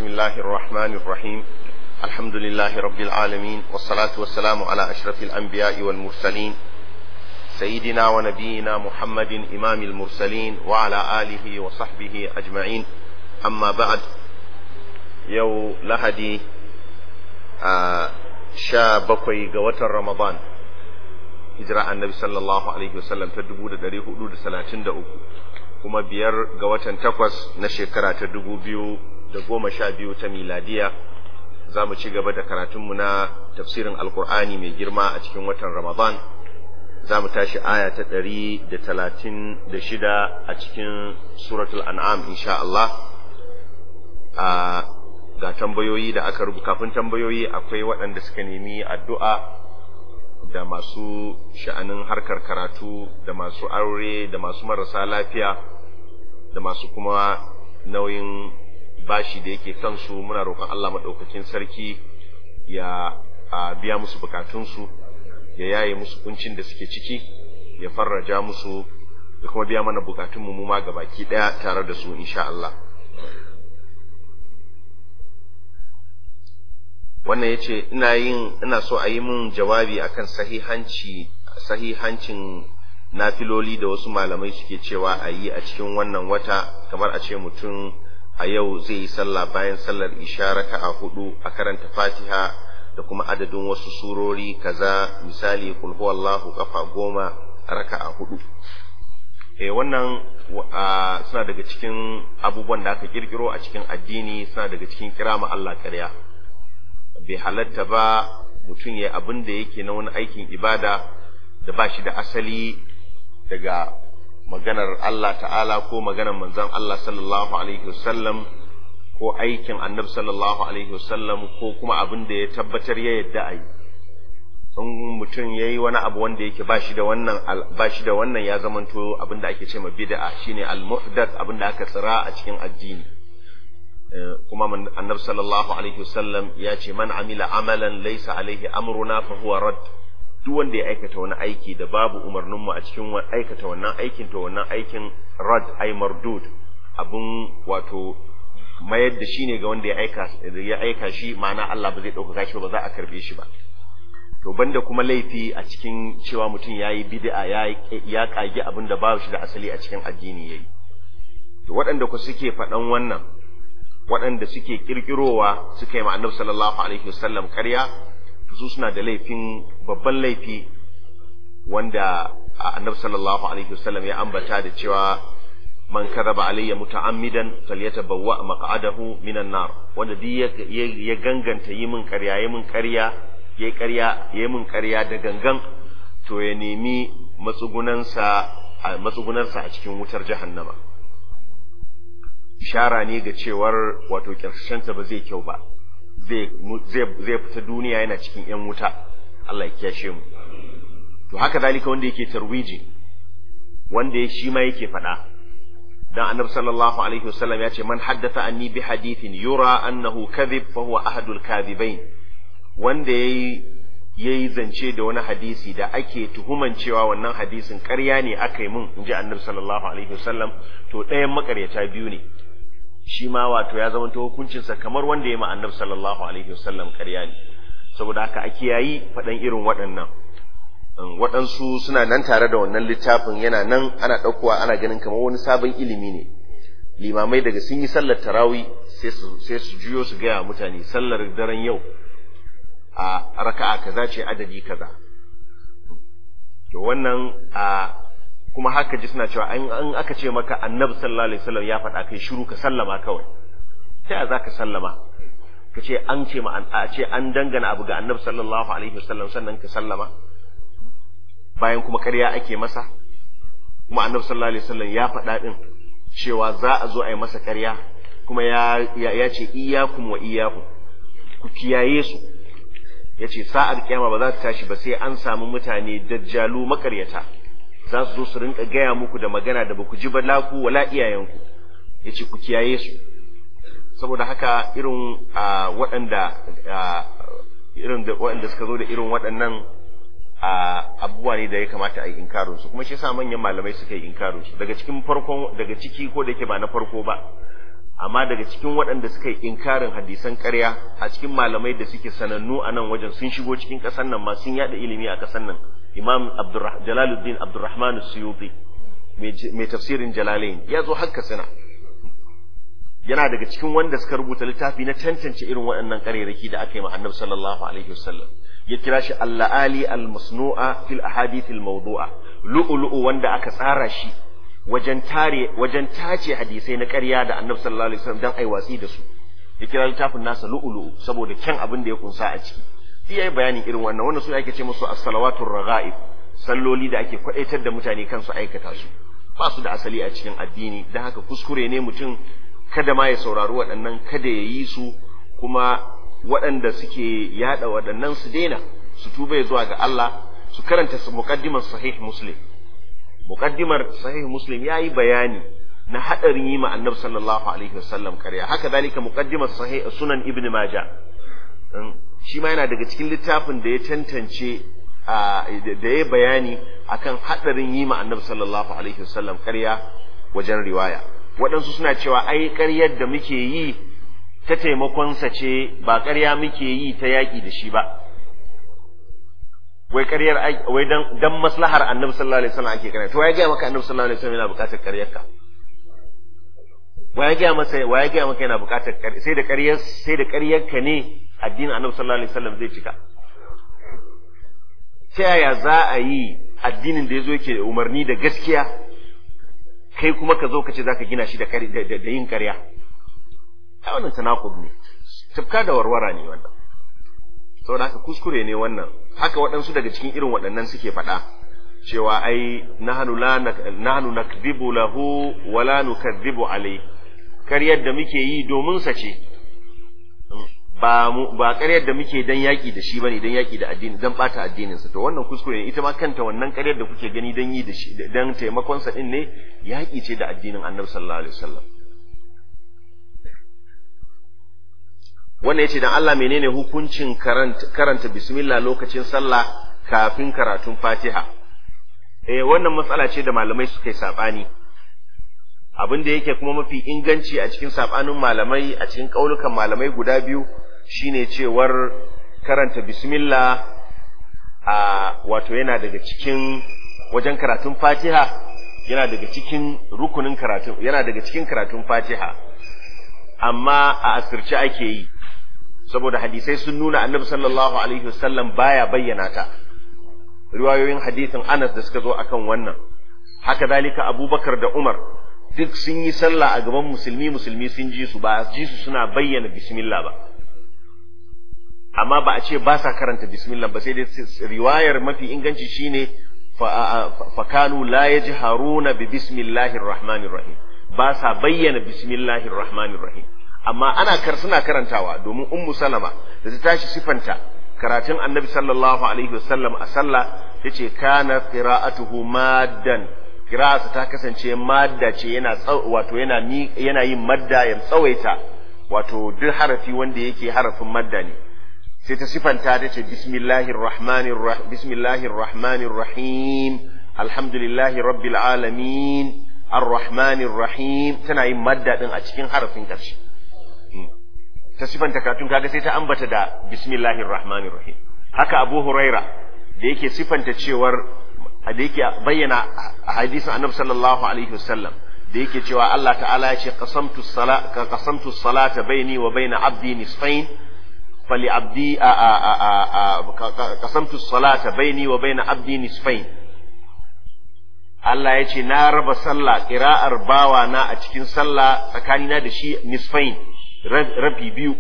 بسم الله الرحمن الرحيم الحمد لله رب العالمين والصلاة والسلام على أشرف الأنبياء والمرسلين سيدنا ونبينا محمد إمام المرسلين وعلى آله وصحبه أجمعين أما بعد يو لهدي شابكوي قوة رمضان هجرة النبي صلى الله عليه وسلم تدبود دريه حدود 33 kuma biyar ga watan 8 na shekara ta 2012 ta miladiya za mu ci gaba da karatunmu na tafsirin alkur'ani mai girma a cikin watan ramadan za mu tashi aya ta 136 a cikin suratul an'am insha Allah. Ga tambayoyi da aka rubuta. Kafin tambayoyi akwai waɗanda suka nemi addu'a da masu sha'anin harkar karatu da masu aure da masu marasa lafiya da masu kuma nauyin bashi da yake kansu. Muna roƙon Allah maɗaukakin sarki ya biya musu bukatunsu, ya yaye musu kuncin da suke ciki, ya farraja musu da kuma biya mana bukatunmu mu ma gabaki ɗaya tare da su insha Allah. Wannan yace ina so a yi min jawabi akan sahihancin nafiloli da wasu malamai suke cewa a yi a cikin wannan wata, kamar a ce mutum a yau zai yi sallah bayan sallar isha raka'a 4 a karanta Fatiha da kuma adadin wasu surori kaza, misali qul huwallahu kafa 10 a raka'a 4. Wannan suna daga cikin abubuwan da aka kirkiro a cikin addini, suna daga cikin kirama Allah ƙarya. Bai halatta ba mutum ya abin da yake na wani aikin ibada da ba shi da asali daga maganar Allah ta'ala ko maganar manzon Allah sallallahu alaihi wasallam ko aikin annabi sallallahu alaihi wasallam ko kuma abin da ya tabbatar ya yadda a yi. In mutum ya yi wani abu wanda yake ba shi da wannan ya zamanto abin da ake ce ma bid'a, shine al-muhdath, abin da aka tsira a cikin addini. Kuma annabi sallallahu alaihi wasallam ya ce man amila amalan laysa alaihi amruna fa huwa rad. Duk wanda ya aikata wani aiki da babu umarnin mu a cikin aikata wannan aikin, to wannan aikin rad ay mardud, abun wato mayar da shi ne ga wanda ya aika shi, ma'ana Allah ba zai dauka shi ba za a karbe shi ba. To banda kuma laifi a cikin cewa mutum yayi bid'a, ya kage abin da babu shi da asali a cikin addini yayi. To waɗanda ku suke faɗan wannan, waɗanda suke kirkirowa suka yi ma annabi sallallahu alaihi wasallam ƙarya, su suna da laifin, babban laifi wanda annabi sallallahu alaihi wasallam ya ambata da cewa man kadhaba alayya muta'ammidan falyatabawwa maq'adahu minan nar. Wanda duk ya ganganta yi min ƙarya, yayi min ƙarya da gangan, to ya nemi matsugunansa a cikin wutar jahannama. Ishara ne ga cewar wato ƙarshenta ba zai kyau ba, zai fita duniya yana cikin ‘yan wuta, Allah ya kiyashe mu. To haka zalika wanda yake tarwiji, wanda shi ma yake faɗa, dan annabi sallallahu alaihi wasallam ya ce man haddatha anni bi hadithin yura annahu kadhib fa huwa ahadul kadhibain. Wanda yayi zance da wani hadisi da ake tuhuman cewa wannan hadisin ƙarya ne aka yi mun, inji annabi sallallahu alaihi wasallam, to ɗayan makaryata biyu ne. Shi ma wato ya zama hukuncinsa kamar wanda ya ma annabi sallallahu alaihi wasallam ƙarya ne. Saboda haka ake yayi faɗan irin waɗannan. Waɗansu suna nan tare da wannan littafin, yana nan ana ɗaukowa, ana ganin kamar wani sabon ilimi ne. Limamai daga sun yi sallar tarawih sai su juyo su gaya mutane sallar daren yau a raka'a kaza ce adadi kaza. To wannan kuma haka ji suna cewa an aka ce maka annabi sallallahu alaihi wasallam ya faɗa, kai shiru ka sallama kawai. Ta ya zaka sallama? Ka ce an ce an dangana abu ga annabi sallallahu alaihi wasallam sannan ka sallama, bayan kuma ƙarya ake masa. Kuma annabi sallallahu alaihi wasallam ya faɗa din cewa za a zo a yi masa ƙarya, kuma ya ce iyyakum wa iyyahum, ku kiyaye su. Ya ce sa'ar kiyama ba za ta tashi ba sai an samu mutane dajjalu makaryata, za su zo su rinka gaya muku da magana da baku ji ba, laku wala iyayenku. Yace ku kiyaye su. Saboda haka irin waɗanda suka zo da irin waɗannan abubuwa ne da ya kamata a yi inkarin su, kuma shi yasa manyan malamai suka yi inkarin su. Daga ciki ko da yake ba na farko ba, amma daga cikin waɗanda suka yi inkarin hadisan ƙarya a cikin malamai da suke sanannu a nan wajen sun shigo cikin ƙasar nan ma sun yada ilimi a ƙasar nan, Imam Jalaluddin Abdurrahman Suyuti mai tafsirin Jalalain ya zo har Katsina, yana daga cikin wanda suka rubuta littafi na tantance irin waɗannan ƙarerake da aka yi ma Annabi sallallahu alaihi wasallam, ya kira shi Al-La'ali Al-Masnu'a fil Ahadith Al-Mawdu'a, lu'ulu'u wanda aka tsara shi wajen tace hadisai na ƙarya da Annabi sallallahu alaihi wasallam dan ai watsi da su. Ya kira littafin nasa lu'ulu'u saboda kyan abin da ya kunsa a ciki. Shi yayi bayanin irin wannan su ake ce musu as-salawatur raga'ib, salloli da ake kwadaitar da mutane kansu aikata su. Ba su da asali a cikin addini, dan haka kuskure ne mutum kada ma ya saurari waɗannan, kada ya yi su, kuma waɗanda suke yada waɗannan su daina, su tuba ya zuwa ga Allah, su karanta muqaddimar sahih Muslim. Muqaddimar sahih Muslim yayi bayani na hadarin yi ma Annabi sallallahu alaihi wasallam ƙarya. Haka dalika muqaddimar sahih Sunan Ibn Majah, shi ma yana daga cikin littafin da ya tantance da ya bayani akan hadarin yi ma Annabi sallallahu alaihi wasallam ƙarya wajen riwaya. Waɗansu suna cewa ai ƙaryar da muke yi ta taimakonsa ce, ba ƙarya muke yi ta yaƙi da shi ba. Wai ƙaryar wai dan maslahar Annabi sallallahu alaihi wasallam ake ƙarya. To ya ga maka Annabi sallallahu alaihi wasallam yana buƙatar ƙaryarka? Wa ya ga maka yana buƙatar ƙarya? Sai da ƙaryarka ne addinin Annabi sallallahu alaihi wasallam zai cika. Ta yaya za a yi addinin da yazo yake umarni da gaskiya, kai kuma ka zo ka ce zaka gina shi da yin ƙarya? Ai wannan tanaqub ne, tafka da warwara ne wannan. Saboda haka kuskure ne wannan. Haka waɗansu daga cikin irin waɗannan suke faɗa cewa ai nahnu nakdhibu lahu wa la nukadhibu alayhi, ƙaryar da muke yi domin sa ce, ba ƙaryar da muke dan yaƙi da shi bane, dan yaƙi da addini, dan bata addinin sa. To wannan kuskure ne. Ita ma kanta wannan ƙaryar da kuke gani dan yi da shi, dan taimakon sa din ne, yaƙi ce da addinin Annabi sallallahu alaihi wasallam. Wannan yace dan Allah menene hukuncin karanta bismillah lokacin sallah kafin karatun Fatiha? Wannan matsala ce da malamai suka yi sabani. Abin da yake kuma mafi inganci a cikin sabanin malamai, a cikin kaulukan malamai guda biyu, shine cewar karanta bismillah wato yana daga cikin wajen karatun Fatiha, yana daga cikin rukunin karatun, yana daga cikin karatun Fatiha, amma a asirce ake yi, saboda hadisai sun nuna Annabi sallallahu alaihi wasallam baya bayyana ta. Riwayoyin hadisin Anas da suka zo akan wannan, haka zalika Abubakar da Umar duk sun yi sallah a gaban musulmi sun ji su, ba ji su suna bayyana bismillah ba, amma ba a ce ba sa karanta bismillah ba, sai dai riwayar mafi inganci shine fakanu la yajharuna bi bismillahir rahmanir rahim, ba sa bayyana bismillahir rahmanir rahim. Amma suna karantawa, domin Ummu Salama da ta tashi sifanta karatun Annabi sallallahu alaihi wasallam a sallah tace kana qira'atuhu maddan, qira'atu ta kasance madda ce, yana yin madda ya tsawaita, wato duk harafi wanda yake harafin madda ne. Sai ta sifanta tace bismillahir rahmanir rahim alhamdulillahi rabbil alamin arrahmanir rahim, tana yin madda din a cikin harafin ƙarshe. Ta sifanta katun kaga sai ta ambata da bismillahir rahmanir rahim. Haka Abu Huraira da yake sifanta cewar, da yake bayyana a hadisin Annabi sallallahu alaihi wasallam da yake cewa Allah ta'ala ya ce qasamtu salata baini wa baina abdi nisfain fali abdi qasamtu salata baini wa baina abdi nisfain. Allah ya ce na raba sallah, qira'ar bawa na a cikin sallah tsakanina da shi nisfain, rabi biyu.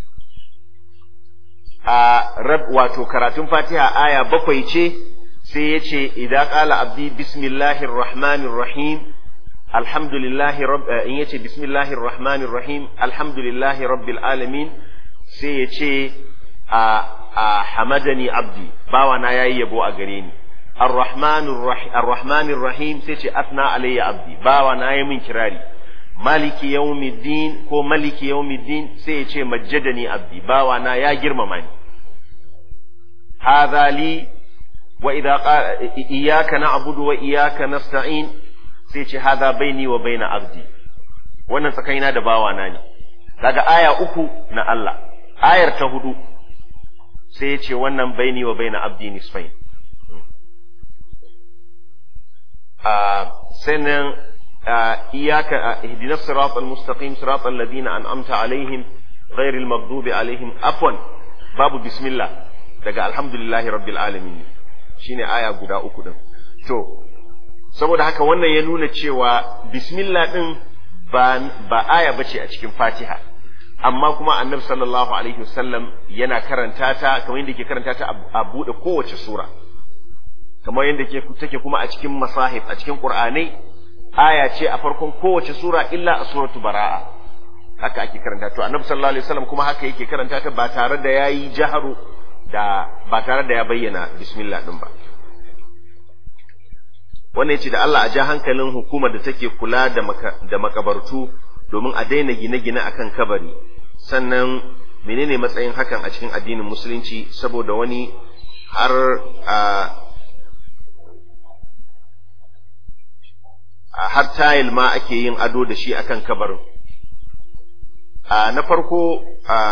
Wato karatun Fatiha aya 7 ce, sai ya ce idan qala abdi bismillahir rahmanir rahim alhamdulillahi in yace bismillahir rahmanir rahim alhamdulillahi rabbil alamin, sai ya ce hamadani abdi, bawa na yayi yabo a gare ni. Ar-rahmanir rahim sai ce asna alayya abdi, bawa na yayi min kirari. Maliki yawmiddin ko maliki yawmiddin sai ya ce majjadani abdi, bawa na ya girmama ni. Hadha li wa idha qala iyyaka na'budu wa iyyaka nasta'in sai ce hadha baini wa baina abdi, wannan tsakanina da bawana ne. Daga aya 3 na Allah, ayar ta 4 sai ya ce wannan baini wa baina abdi nisfain. Sannan iyaka ihdinas siratal mustaqim siratal ladina an'amta alaihim ghairil maghdubi alaihim, afwan babu bismillah daga alhamdulillahi rabbil alamin, shine aya guda 3 din. To saboda haka wannan ya nuna cewa bismillah din ba aya bace a cikin Fatiha, amma kuma Annabi sallallahu alaihi wasallam yana karanta ta kamar yadda yake karanta ta a bude kowace sura, kamar yadda take kuma a cikin masahif, a cikin Qur'anai aya ce a farkon kowace sura illa a suratu Bara'a, haka ake karanta. To Annabi sallallahu alaihi wasallam kuma haka yake karanta ta ba tare da yayi jaharu ba tare da ya bayyana bismillah din ba. Wannan yace da Allah a ja hankalin hukumar da take kula da makabartu domin a daina gine-gine akan kabari, sannan menene matsayin hakan a cikin addinin musulunci, saboda wani har tayil ma ake yin ado da shi akan kabarin. Na farko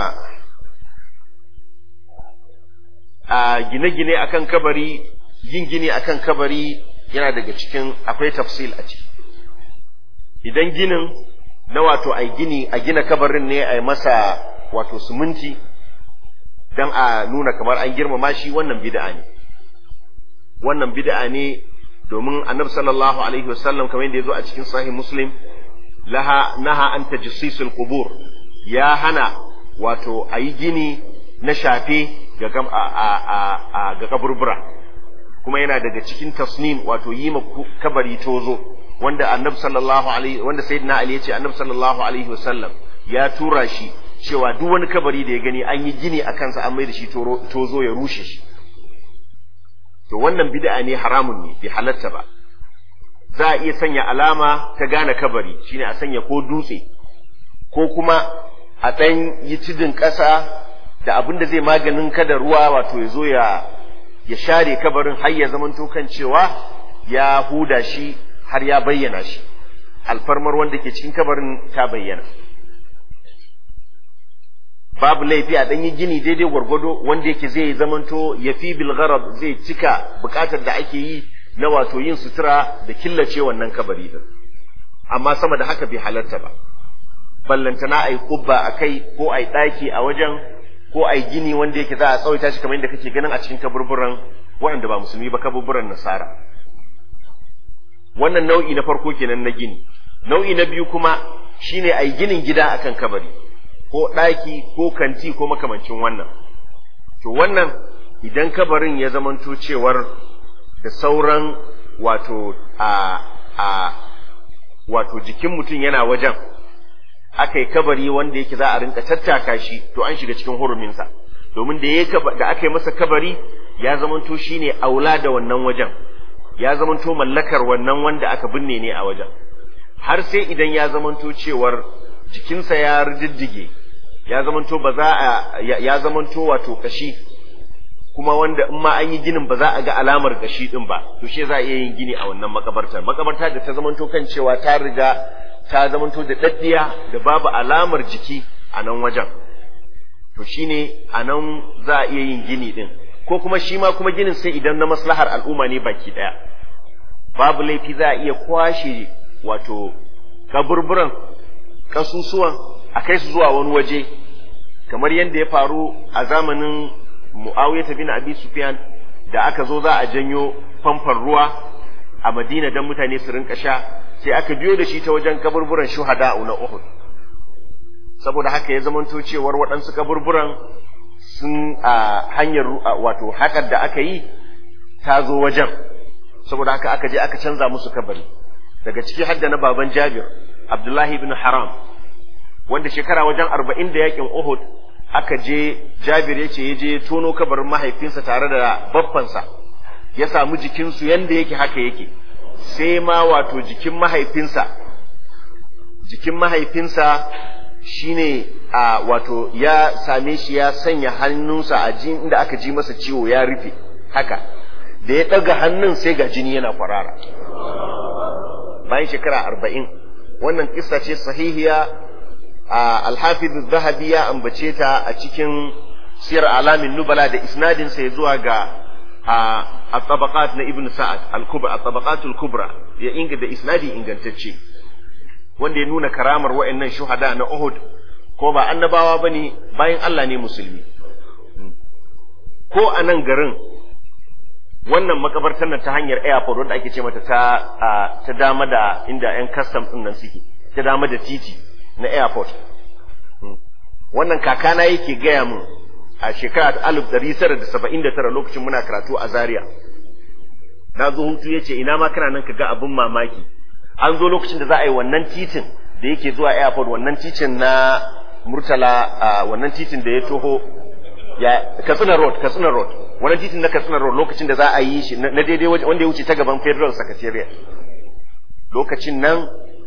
gine-gine akan kabari, yin gini akan kabari yana daga cikin, akwai tafsil a ciki. Idan ginin na wato ai gini a gina kabarin ne ai masa wato siminti dan a nuna kamar an girmama shi, wannan bid'a ne. Wannan bid'a ne domin Annabi sallallahu alaihi wasallam kamar yadda yazo a cikin sahih Muslim, naha an tajsisul qubur, ya hana wato ayi gini na shafe ga kaburbura, kuma yana daga cikin tasnim wato yi ma kabari tozo, wanda Annabi sallallahu alaihi wanda sayyidina Ali yace Annabi sallallahu alaihi wasallam ya tura shi cewa duk wani kabari da ya gani an yi gini a kansa an mai da shi tozo ya rushe shi. To wannan bid'a ne, haramun ne, bai halatta ba. Za a iya sanya alama ta gane kabari, shine a sanya ko dutse ko kuma a dan yi cidin ƙasa da abin da zai maganin kada ruwa wato ya zo ya share kabarin har ya zamanto kan cewa ya huda shi har ya bayyana shi, alfarmar wanda ke cikin kabarin ta bayyana. Babu laifi a ɗanyi gini daidai gwargwado wanda yake zai zamanto ya fi bilgharab, zai cika buƙatar da ake yi na wato yin sutura da killace wannan kabari din, amma sama da haka bai halarta ba. Ballantana ai kubba a kai, ko ai ɗaki a wajen, ko ai gini wanda yake za a tsawaita shi kamar yadda kake ganin a cikin kaburburan waɗanda ba musulmi ba, kaburburan nasara. Wannan nau'i na farko kenan na gini. Nau'i na biyu kuma shine ai ginin gida akan kabari, ko ɗaki ko kanti ko makamancin wannan. To wannan idan kabarin ya zamanto cewar da sauran wato wato jikin mutum yana wajen, aka yi kabari wanda yake za a rinka tattaka shi, to an shiga cikin huruminsa, domin da aka yi masa kabari ya zamanto shine aula da wannan wajen, ya zamanto mallakar wannan wanda aka binne ne a wajen, har sai idan ya zamanto cewar jikinsa ya riddige, ya zamanto ya zamanto wato kashi, kuma wanda in ma an yi ginin ba za a ga alamar kashi din ba, to shi za a iya yin gini a wannan makabarta da ta zamanto kan cewa ta riga ta zamanto da daddiya da babu alamar jiki a nan wajen, to shine a nan za a iya yin gini din. Ko kuma shi ma kuma ginin sai idan na maslahar al'umma ne baki daya, babu laifi za a iya kwashe wato kaburburan kasusuwan a kai su zuwa wani waje, kamar yadda ya faru a zamanin Muawiya bin Abi Sufyan, da aka zo za a janyo famfan ruwa a Madina don mutane su rinka sha, sai aka biyo da shi ta wajen kaburburan shuhada na Uhud. Saboda haka ya zamanto cewar waɗansu kaburburan sun hanyar wato haƙar da aka yi ta zo wajen, saboda haka aka je aka canza musu kabari. Daga ciki hadda na baban Jabir, Abdullahi ibn Haram, wanda shekara wajen 40 da yakin Uhud aka je, Jabir yace ya je tono kabarin mahaifinsa tare da baffansa, ya samu jikinsu yanda yake haka yake, sai ma wato jikin mahaifinsa shine wato ya same shi ya sanya hannunsa a inda aka ji masa ciwo ya rufe haka, da ya ɗaga hannun sai ga jini yana kwarara bayan shekara 40. wannan kissa ce sahihiya. Al-Hafiz az-Zahabi ya ambace ta a cikin Siyar Alamin Nubala da isnadin sa zuwa ga at-Tabaqat na Ibn Sa'ad al-Kubra, at-Tabaqatul Kubra, ya inga da isnadi ingantacce wanda ya nuna karamar wa'annan shuhada na Uhud, ko ba annabawa bane, bayan Allah ne musulmi. Ko a nan garin wannan makabartar nan ta hanyar airport wanda ake ce mata ta dama da inda yan custom din nan suke, ta dama da titi na airport. Wannan kakana yake gaya mun a shekara 1979 lokacin muna karatu a Zaria. Na zo hutu yace ina ma kana nan ka ga abin mamaki. An zo lokacin da za a yi wannan titin da yake zuwa airport, wannan titin na Murtala, wannan titin da ya toho ya Katsina Road, wannan titin na Katsina Road lokacin da za a yi shi na daidai wanda ya wuce ta gaban Federal Secretariat. Lokacin nan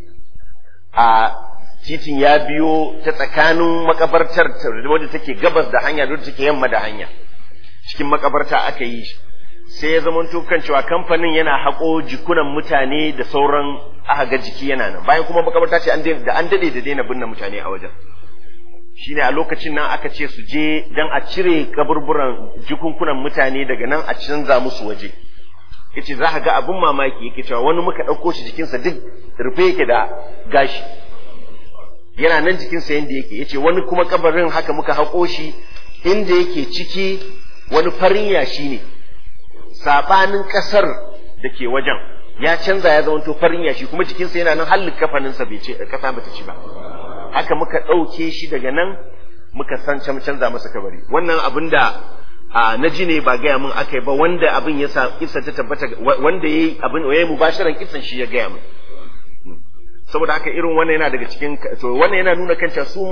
a titin ya biyo ta tsakanin makabartar wadda take gabas da hanya wadda take yamma da hanya, cikin makabarta aka yi shi. Sai ya zama kan cewa kamfanin yana haƙo jikunan mutane da sauran aka ga jiki yana nan, bayan kuma makabarta ce da an dade da daina binne mutane a wajen. Shine a lokacin nan aka ce su je dan a cire kaburburan jikunkunan mutane daga nan a canza musu waje. Yace za ka ga abun mamaki, yake cewa wani muka ɗauko shi jikinsa duk rufe yake da gashi, yana nan jikinsa yanda yake. Yace wani kuma kabarin haka muka haƙo shi, inda yake ciki wani farin yashi ne, sabanin ƙasar da ke wajen ya canza ya zama to farin yashi, kuma jikinsa yana nan hallin kafaninsa bai ce ƙasa bata ci ba. Haka muka ɗauke shi daga nan muka canza masa kabari. Wannan abin da na ji ne ba gaya min aka yi ba, wanda abin ya sa kissa ta tabbata, wanda ya yi abin ya yi mubasharan kissan shi ya gaya min. Saboda haka irin wannan yana daga cikin, to wannan yana nuna kanta su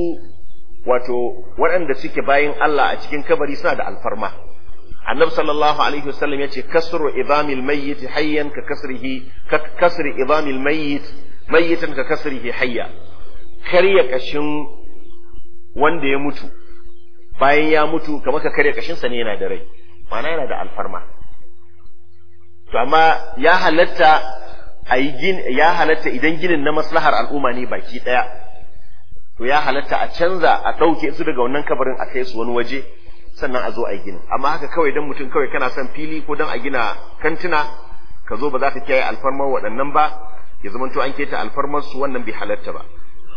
wato waɗanda suke bayin Allah a cikin kabari suna da alfarma. Annabi sallallahu alaihi wasallam ya ce kasru idamil mayyit hayyan ka kasri idamil mayyit mayyitan ka kasrihi hayya. Karya kashin wanda ya mutu bayan ya mutu kamar ka karya kashinsa ne yana da rai, ma'ana yana da alfarma. To amma ya halatta idan ginin na maslahar al'umma ne baki daya, to ya halatta a canza, a ɗauke su daga wannan kabarin a kai su wani waje, sannan a zo a yi ginin. Amma haka kawai dan mutum kawai kana son fili ko dan a gina kantuna, ka zo ba za ka kiyaye alfarmar waɗannan ba, ya zamanto an keta alfarmar su, wannan bai halatta ba.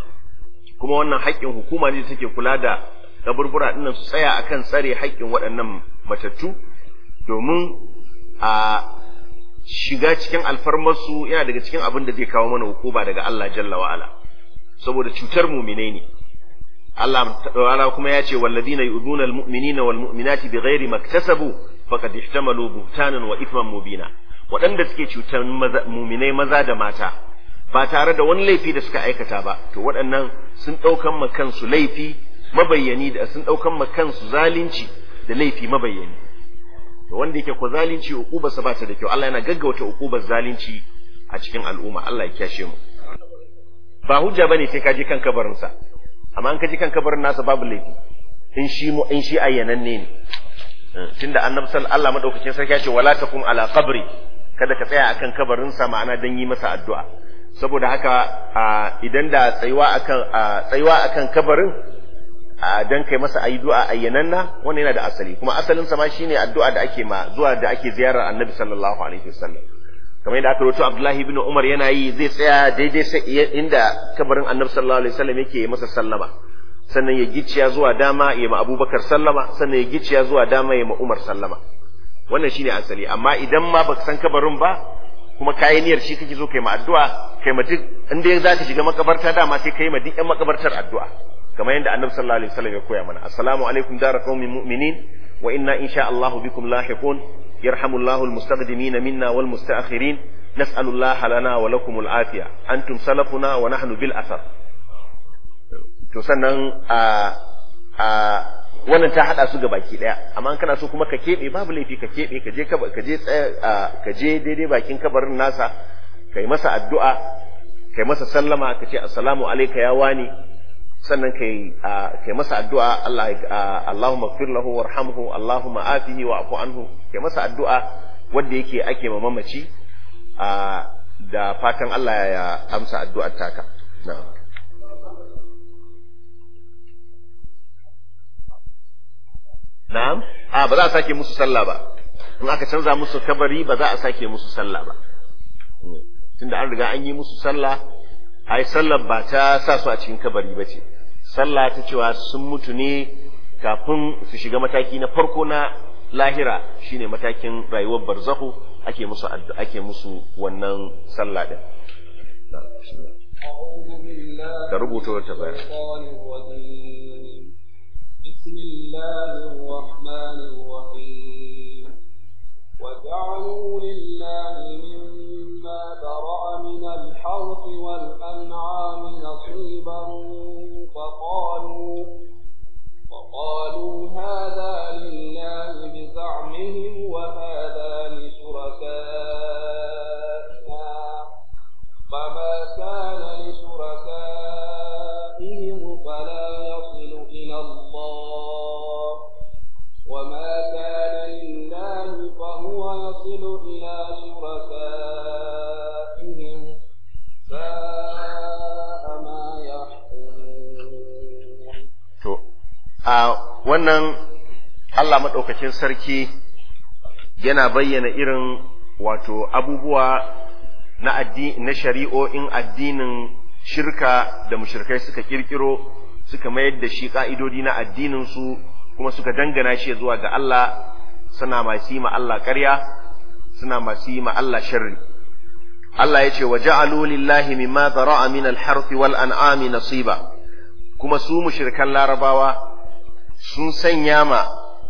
Kuma wannan haƙƙin hukuma ne da take kula da kaburbura dinnan su tsaya akan tsare haƙƙin waɗannan matattu, domin a shiga cikin alfarmarsu yana daga cikin abin da zai kawo mana hukuma daga Allah jalla wa ala, saboda cutar mu'minai ne. Allah ta'ala kuma ya ce walladina yu'dhuna almu'minina walmu'minati bighairi maktasabu faqad ihtamalu buhtanan wa ithman mubina. Waɗanda suke cutar mu'minai maza da mata ba tare da wani laifi da suka aikata ba, to waɗannan sun ɗaukan ma kansu laifi mabayyani, da sun ɗaukan ma kansu zalunci da laifi mabayyani. To wanda yake ko zalunci uqubarsa ba ta da kyau, Allah yana gaggauta uqubar zalunci a cikin al'umma. Allah ya kiyashe mu. Ba hujja bane sai ka je kan kabarin sa, amma in ka je kan kabarin nasa babu laifi in shi ayyananne ne. Tunda annabi sallallahu Allah madaukakin sarki ya ce wala takum ala qabri, kada ka tsaya akan kabarin sa, ma'ana dan yi masa addu'a. Saboda haka idan da tsayuwa akan kabarin dan kai masa addu'a ayyananna, wannan yana da asali, kuma asalin sa ma shine addu'a da ake zuwa da ake ziyarar Annabi sallallahu alaihi wasallam. Kamar yadda aka rawaito Abdullahi ibn Umar yana yi, zai tsaya daidai inda kabarin Annabi sallallahu alaihi wasallam yake masa sallama, sannan ya gicciya zuwa dama ya ma Abubakar sallama, sannan ya gicciya zuwa dama ya ma Umar sallama. Wannan shine asali. Amma idan ma baka san kabarin ba, kuma kayi niyyar shi kake zo kai ma addu'a, kai ma duk inda za ka shiga makabarta dama sai kai ma duk ƴan makabartar addu'a, kamar yadda Annabi sallallahu alaihi wasallam ya koya mana. Assalamu alaikum dara qaumin mu'minin wa inna insha Allahu bikum lahiqun, yarhamullahu almustaqdimin minna wal mustaakhirin, nas'alullaha lana wa lakum al'afiya, antum salafuna wa nahnu bil asar. To sannan wannan ta hada su ga baki daya, amma in kana so kuma ka kebe babu laifi, ka kebe ka je daidai bakin kabarin nasa, kai masa addu'a, kai masa sallama, ka ce assalamu alayka ya wani, sannan kai masa addu'a, Allahumma ighfir lahu warhamhu, Allahumma afihi wa'fu anhu, kai masa addu'a wanda yake ake ma mamaci da fatan Allah ya amsa addu'ar taka. Na'am. Na'am? Ba za a sake musu sallah ba. In aka canza musu kabari ba za a sake musu sallah ba. Tunda an riga an yi musu sallah, ai sallar ba ta sa su a cikin kabari ba ce. Sallah ta cewa sun mutu ne kafin su shiga mataki na farko na lahira, shine matakin rayuwar barzahu, ake musu wannan sallah din. Ka rubuta wata bayan. بسم الله الرحمن الرحيم وجعلوا لله مما ذرأ من الحرث والأنعام نصيبا فقالوا هذا لله بزعمهم وهذا لشركائنا فما كان لشركائهم فلا يصل إلى الله وما كان لله فهو يصل إلى شركائهم ساء ما يحكمون. wannan Allah madaukakin sarki yana bayyana irin wato abubuwa na shari'o'in addinin shirka da mushrikai suka kirkiro suka mayar da shi ka'idodi na addinin su kuma suka dangana shi zuwa ga Allah, suna masu yi ma Allah ƙarya, suna masu yi ma Allah sharri. Allah ya ce wa ja'alu lillahi mimma dhara'a min al-harth wal an'ami nasiba, kuma su mushrikan Larabawa sun sanya ma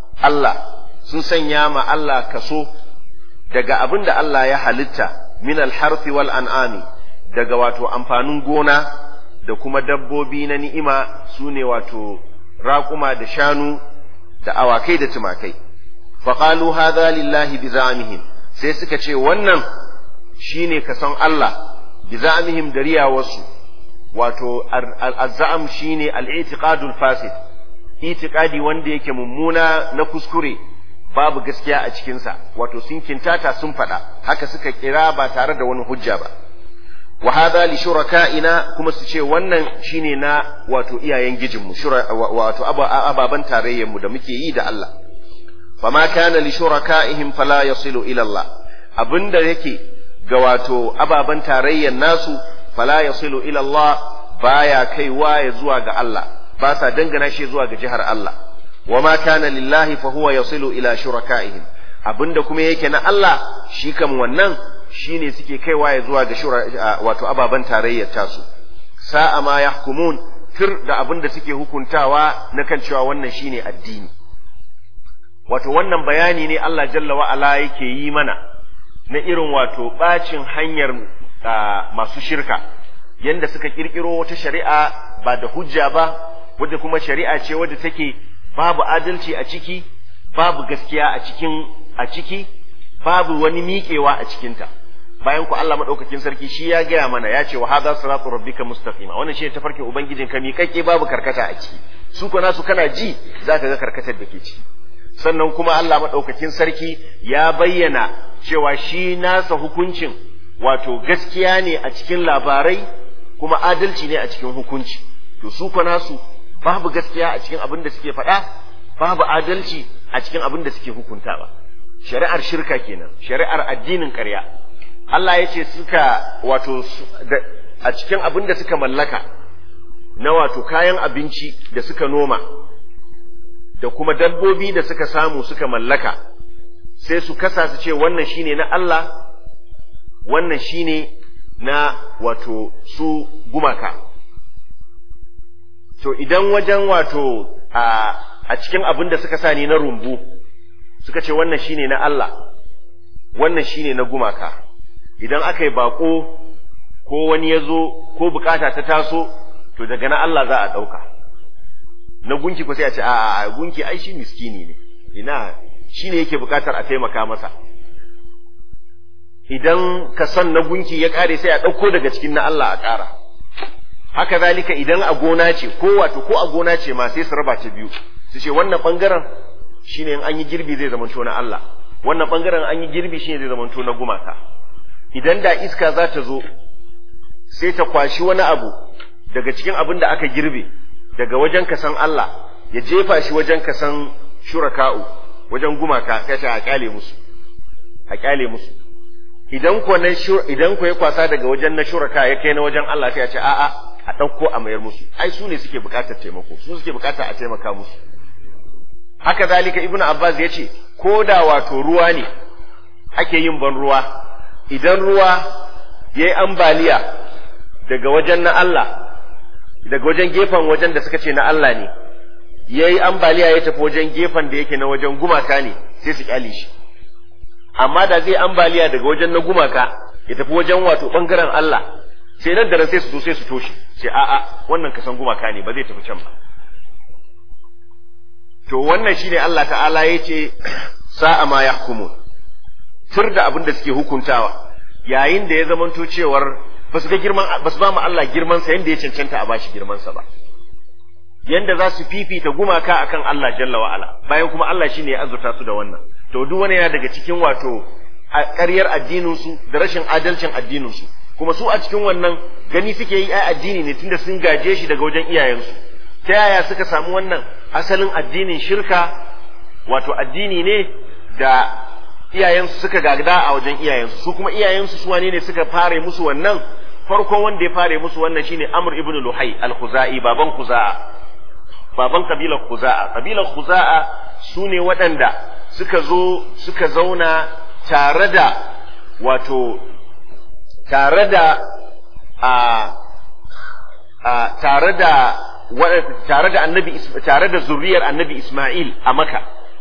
Allah kaso daga abin da Allah ya halitta min al-harth wal an'ami, daga wato amfanin gona da kuma dabbobi na ni'ima, sune wato raƙuma da shanu da awakai da tumakai. Faqalu hadha lillahi bi za'mihim, sai suka ce wannan shine kason Allah bi za'mihim da riyawarsu. Wato al-za'am shine al-i'tiqadul fasid, itiqadi wanda yake mummuna na kuskure, babu gaskiya a cikin sa, wato sun kintata sun faɗa haka suka kira ba tare da wani hujja ba. Wa hadha li shuraka'ina, kuma su ce wannan shine na wato iyayen gijinmu, wato ababan tarayyar mu da muke yi da Allah. Fama kana li shuraka'ihim fala yasilu ila Allah, abinda yake ga wato ababan tarayyar nasu fala yasilu ila Allah, baya kaiwa ya zuwa ga Allah, ba sa dangana shi zuwa ga jihar Allah. Wa ma kana lillahi fa huwa yasilu ila shuraka'ihim, abinda kuma yake na Allah shi kam wannan shine suke kaiwa ya zuwa ga wato ababan tarayyar tasu. Sa'a ma yahkumun, fir da abinda suke hukuntawa na kan cewa wannan shine addini. Wato wannan bayani ne Allah jalla wa ala yake yi mana na irin wato bacin hanyar masu shirka, yanda suka kirkiro wata shari'a ba da hujja ba, wadda kuma shari'a ce wadda take babu adalci a ciki, babu gaskiya a ciki, babu wani miƙewa a cikinta. Bayan ku Allah madaukakin sarki shi ya gaya mana, ya ce wa hadha siratu rabbika mustaqima, wannan shi ne tafarkin ubangijin ka miƙaƙe babu karkata a ciki. Su ko nasu kana ji zaka ga karkatar da ke ciki. Sannan kuma Allah madaukakin sarki ya bayyana cewa shi nasa hukuncin wato gaskiya ne a cikin labarai kuma adalci ne a cikin hukunci. To su ko nasu babu gaskiya a cikin abin da suke faɗa, babu adalci a cikin abin da suke hukuntawa. Shari'ar shirka kenan, shari'ar addinin ƙarya. Allah ya ce suka wato a cikin abin da suka mallaka na wato kayan abinci da suka noma da kuma dabbobi da suka samu suka mallaka, sai su kasa su ce wannan shine na Allah, wannan shine na wato su gumaka. To idan wajen wato a cikin abin da suka sani na rumbu suka ce wannan shine na Allah, wannan shine na gumaka, idan aka yi bako ko wani ya zo ko bukata ta taso, to daga na Allah za a ɗauka. Na gunki ko sai a ce a gunki ai shi miskini ne, ina shi ne yake bukatar a taimaka masa. Idan ka san na gunki ya ƙare sai a ɗauko daga cikin na Allah a ƙara. Haka zalika idan a gona ce ko a gona ce ma sai su raba ta biyu, su ce wannan ɓangaren shine in an yi girbi zai zamanto na Allah, wannan ɓangaren an yi girbi shine zai zamanto na gumaka. idan da iska za ta zo sai ta kwashi wani abu daga cikin abin da aka girbe daga wajen kasan Allah ya jefa shi wajen kasan shuraka'u wajen gumaka kace a kyale musu idan ko ya kwasa daga wajen na shuraka ya kai na wajen Allah sai ya ce a'a a dauko a mayar musu ai su ne suke bukatar taimako su suke bukatar a taimaka musu. Haka zalika Ibn Abbas ya ce ko da wato ruwa ne ake yin ban ruwa, idan ruwa yayi ambaliya daga wajen na Allah, daga wajen gefen wajen da suka ce na Allah ne, yayi ambaliya ya tafi wajen gefen da yake na wajen gumaka ne, sai su kyale shi. Amma da zai ambaliya daga wajen na gumaka ya tafi wajen wato bangaren Allah, sai nan da ran sai su zo sai su toshe, sai a'a wannan kasan gumaka ne ba zai tafi can ba. To wannan shine Allah ta'ala yace sa'a ma yahkumun, tur da abin da suke hukuntawa yayin da ya zamanto cewar ba su ba mu Allah girman sa yanda ya cancanta a bashi girman sa ba, yanda za su fifita gumaka akan Allah jalla wa ala, bayan kuma Allah shine ya azurta su da wannan. To duk wani yana daga cikin wato ƙaryar addinin su da rashin adalcin addinin su, kuma su a cikin wannan gani suke yi ai addini ne tunda sun gaje shi daga wajen iyayensu. Ta yaya suka samu wannan asalin addinin shirka, wato addini ne da iyayensu suka gada a wajen iyayensu, su kuma iyayensu su wane ne suka fare musu wannan? Farkon wanda ya fare musu wannan shine Amr ibn Luhai al-Khuzai, baban Khuza'a, baban kabilar Khuza'a. Kabilar Khuza'a su ne waɗanda suka zo suka zauna tare da wato tare da annabi, tare da zuriyar annabi Isma'il a Makka,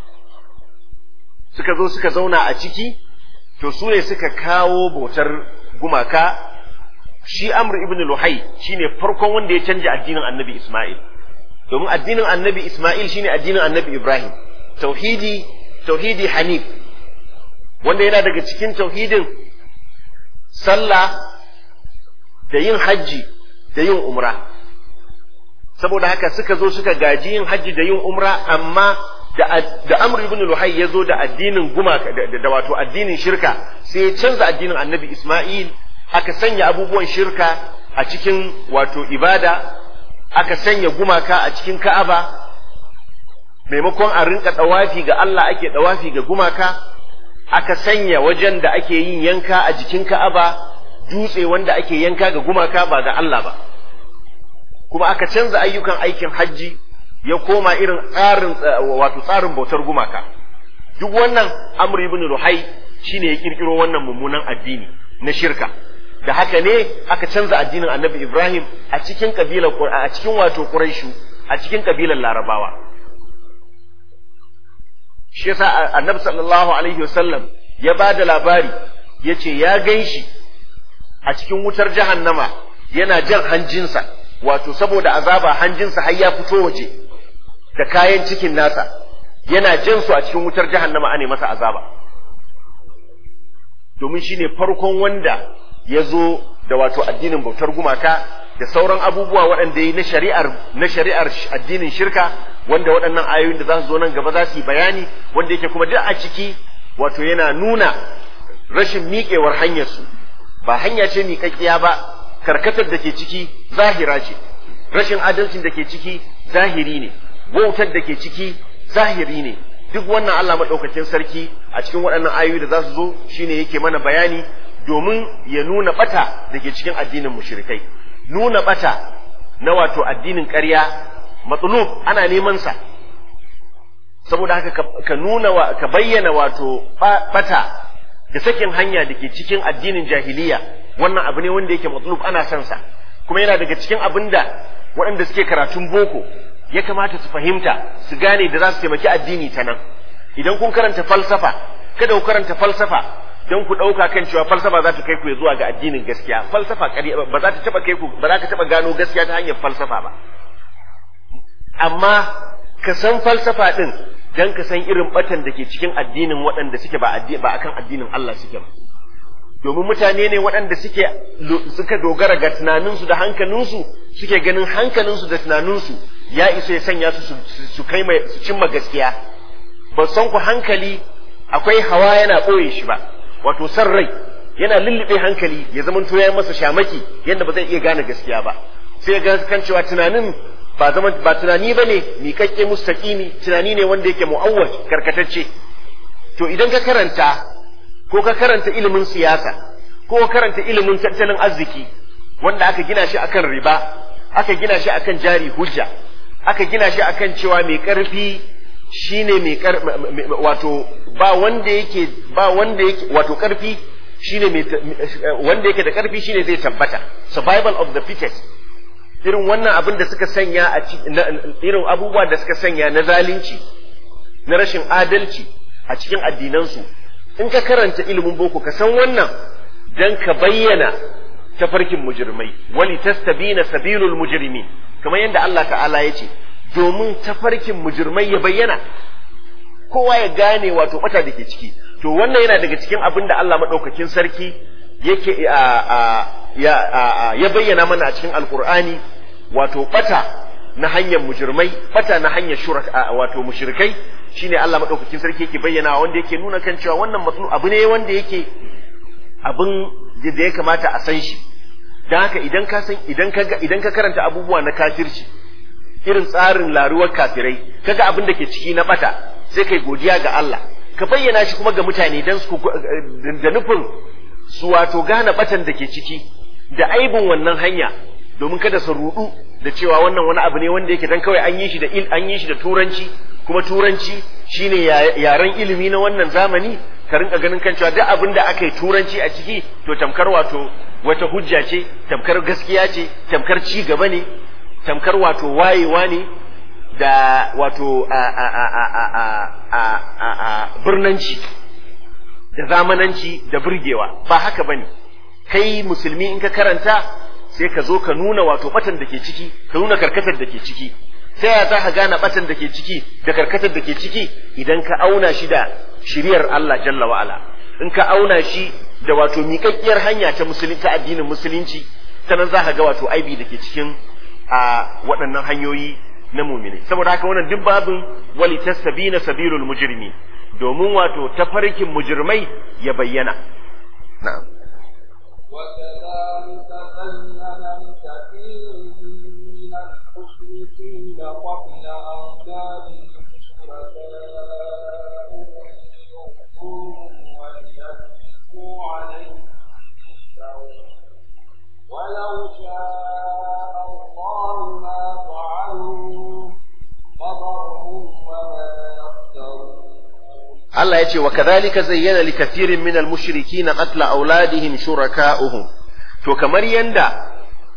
suka zo suka zauna a ciki. To su ne suka kawo bautar gumaka. Shi Amr ibn Luhai shine farkon wanda ya canja addinin annabi Isma'il, domin addinin annabi Isma'il shine addinin annabi Ibrahim, tauhidi hanif, wanda yana daga cikin tauhidin sallah da yin hajji da yin umra. Saboda haka suka zo suka gaji yin hajji da yin umra, amma da Amr ibn Luhai ya zo da addinin gumaka da wato addinin shirka, sai ya canza addinin annabi Isma'il, aka sanya abubuwan shirka a cikin wato ibada, aka sanya gumaka a cikin Ka'aba, maimakon a rinka dawafi ga Allah ake dawafi ga gumaka, aka sanya wajen da ake yin yanka a jikin Ka'aba dutse wanda ake yanka ga gumaka ba ga Allah ba. Kuma aka canza ayyukan aikin hajji ya koma irin tsarin bautar gumaka. Duk wannan Amr ibn Luhai shine ya kirkiro wannan mummunan addini na shirka. Da haka ne aka canza addinin Annabi Ibrahim a cikin kabilar a cikin wato Quraishu, a cikin kabilar Larabawa. Shi yasa Annabi sallallahu alaihi wasallam ya bada labari yace ya ganshi a cikin wutar jahannama yana jan hanjinsa, wato saboda azaba hanjinsa har ya fito waje da kayan cikin nasa, yana jan su a cikin wutar jahannama ane masa azaba. Domin shine farkon wanda ya zo da wato addinin bautar gumaka da sauran abubuwa waɗanda yi na shari'ar addinin shirka, wanda waɗannan ayoyin da za su zo nan gaba za su yi bayani, wanda yake kuma duk a ciki wato yana nuna rashin miƙewar hanyarsu. Ba hanya ce miƙaƙƙiya ba, karkatar da ke ciki zahira ce, rashin adalcin da ke ciki zahiri ne, wautar da ke ciki zahiri ne. Duk wannan Allah maɗaukakin sarki a cikin waɗannan ayoyi da za su zo shine yake mana bayani, domin ya nuna ɓata da ke cikin addinin mushrikai, nuna ɓata na wato addinin ƙarya matsulub ana neman sa. Saboda haka ka bayyana wato ɓata da sakin hanya da ke cikin addinin jahiliya, wannan abu ne wanda yake matsulub, ana son sa. Kuma yana daga cikin abin da waɗanda suke karatun boko ya kamata su fahimta, su gane da za su taimaki addini ta nan. Idan kun karanta falsafa, kada ku karanta falsafa don ku ɗauka kan cewa falsafa za ta kai ku zuwa ga addinin gaskiya. Falsafa ba za ta taɓa kai ku, ba za ka taɓa gano gaskiya ta hanyar falsafa ba. Amma ka san falsafa ɗin don ka san irin batan da ke cikin addinin waɗanda suke ba akan addinin Allah suke ba. Domin mutane ne waɗanda suka dogara ga tunaninsu da hankalinsu, suke ganin hankalinsu da tunaninsu ya iso ya sanya su su cimma gaskiya. Ba san ku hankali akwai hawa yana ɓoye shi ba, wato san rai yana lullube hankali ya zama to ya masa shamaki yadda ba zai iya gane gaskiya ba sai ga kan cewa tunanin ba tunani bane miƙaƙƙe mustaqimi tunani ne wanda yake mu'awwal karkatacce to idan ka karanta ilimin siyasa ko ka karanta ilimin tattalin arziki wanda aka gina shi akan riba aka gina shi akan jari hujja aka gina shi akan cewa mai karfi shine wato wato karfi shine wanda yake da karfi shine zai tabbata survival of the fittest irin wannan abin da suka sanya irin abubuwa da suka sanya na zalunci na rashin adalci a cikin addinansu in ka karanta ilimin boko ka san wannan dan ka bayyana tafarkin mujrimai wali tastabina sabilul mujrimin kamar yadda Allah ta'ala ya ce domin tafarkin mujrimai ya bayyana kowa ya gane wato bata da ke ciki to wannan yana daga cikin abin da Allah madaukakin sarki yake ya bayyana mana a cikin alqur'ani wato bata na hanyar mujrimai bata na hanyar shuraka wato mushrikai shine Allah madaukakin sarki yake bayyana wanda yake nuna kan cewa wannan abu ne wanda yake abin da ya kamata a san shi dan haka idan ka karanta abubuwa na kafirci irin tsarin laruwar kafirai kaga abin da ke ciki na bata sai kai godiya ga Allah ka bayyana shi kuma ga mutane dan su da nufin su wato gane batan da ke ciki da aibin wannan hanya domin kada su rudu da cewa wannan wani abu ne wanda yake dan kawai an yi shi da turanci kuma turanci shine yaren ilimi na wannan zamani ka rinka ganin kan cewa duk abin da aka yi turanci a ciki to tamkar wato wata hujja ce tamkar gaskiya ce tamkar ci gaba ne tamkar wato wayewa ne da wato birnanci da zamananci da burgewa ba haka bane kai musulmi in ka karanta sai ka zo ka nuna wato batan da ke ciki ka nuna karkatar da ke ciki sai ya za ka gane batan da ke ciki da karkatar da ke ciki idan ka auna shi da shiriyar Allah jalla wa'ala in ka auna shi da wato miƙaƙƙiyar hanya ta musulunci ta addinin musulunci sanan za ka ga wato aibi da ke cikin waɗannan hanyoyi na mumini saboda haka wannan duk babin wali tastabina sabilul mujrimin domin wato tafarkin mujrimai ya bayyana na'am وكذلك زين لكثير من المشركين قتل أولادهم شركاؤهم ليردوهم وليلبسوا عليهم دينهم ولو شاء الله ما فعلوا فذرهم وما يفترون Allah ya ce wa kadhalika zayyana likathirin minal mushrikina qatla auladihim shuraka'uhum to kamar yanda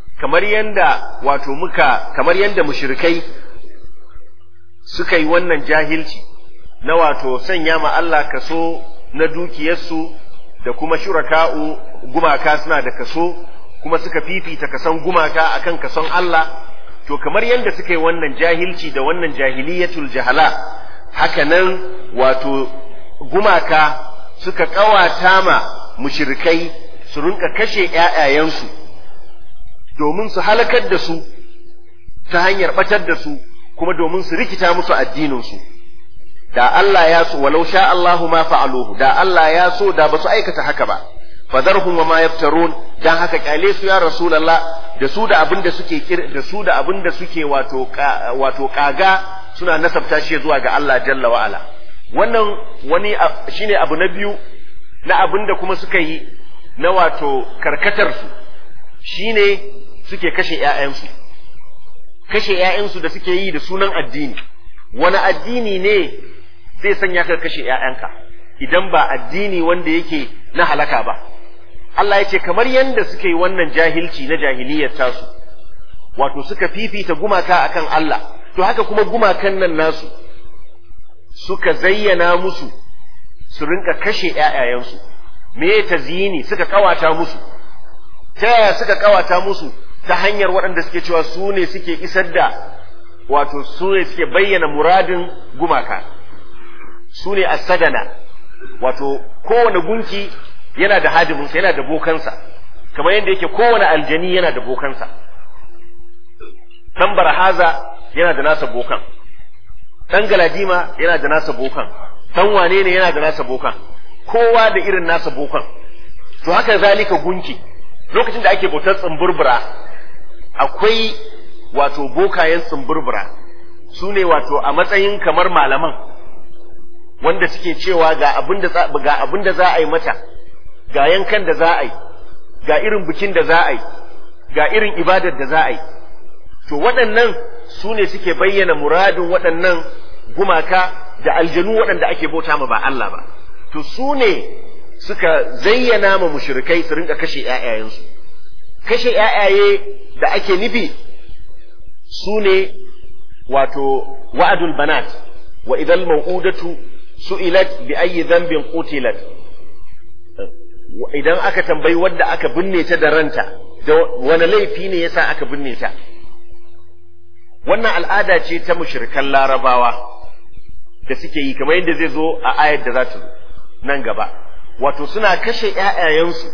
mushrikai suka yi wannan jahilci na wato sanya ma Allah kaso na dukiyarsu da kuma shuraka'u gumaka suna da kaso kuma suka fifita kason gumaka akan kason Allah to kamar yanda suka yi wannan jahilci da wannan jahiliyatul jahala haka nan wato gumaka suka kawata ma mushrikai su rinka kashe ƴaƴayensu domin su halakar da su ta hanyar batar da su kuma domin su rikita musu addininsu da Allah ya so walau sha Allahu ma fa'aluhu da Allah ya so da basu aikata haka ba fadarhum wa ma yaftarun dan haka kyale su ya rasulullah da su da abinda suke wato kaga suna nasabta shi zuwa ga Allah jalla wa ala wannan wani shine abu na biyu na abinda kuma suka yi na wato karkatar su shine suke kashe ƴaƴansu da suke yi da sunan addini wani addini ne zai sanya ka kashe ƴaƴanka idan ba addini wanda yake na halaka ba Allah ya ce kamar yanda suke yi wannan jahilci na jahiliyar tasu wato suka fifita gumaka akan Allah to haka kuma gumakan nan nasu suka zayyana musu su rinka kashe ƴaƴayensu me tazyini suka kawata musu ta yaya suka kawata musu ta hanyar waɗanda suke cewa su ne suke isar da wato su ne suke bayyana muradin gumaka su ne as-sadana wato kowane gunki yana da hadiminsa yana da bokansa kamar yadda yake kowane aljani yana da bokansa dan barhaza yana da nasa bokan dan galadima yana da nasa bokan dan wane ne yana da nasa bokan kowa da irin nasa bokan to haka zalika gunki lokacin da ake bautar tsumburbura akwai wato bokayen tsumburbura su ne wato a matsayin kamar malaman wanda suke cewa ga abin da za a yi mata ga yankan da za a yi ga irin bikin da za a yi ga irin ibadar da za a yi to waɗannan su ne suke bayyana muradin waɗannan gumaka da aljanu waɗanda ake bauta ma ba Allah ba to su ne suka zayyana ma mushrikai su rinka kashe ƴaƴayensu kashe ƴaƴaye da ake nufi su ne wato wa'adul banat wa idal mau'udatu su'ilat bi ayyi dhanbin qutilat idan aka tambayi wanda aka binne ta da ranta da wani laifi ne yasa aka binne ta wannan al'ada ce ta mushrikan larabawa da suke yi kamar yadda zai zo a ayar da za ta zo nan gaba wato suna kashe ƴaƴayensu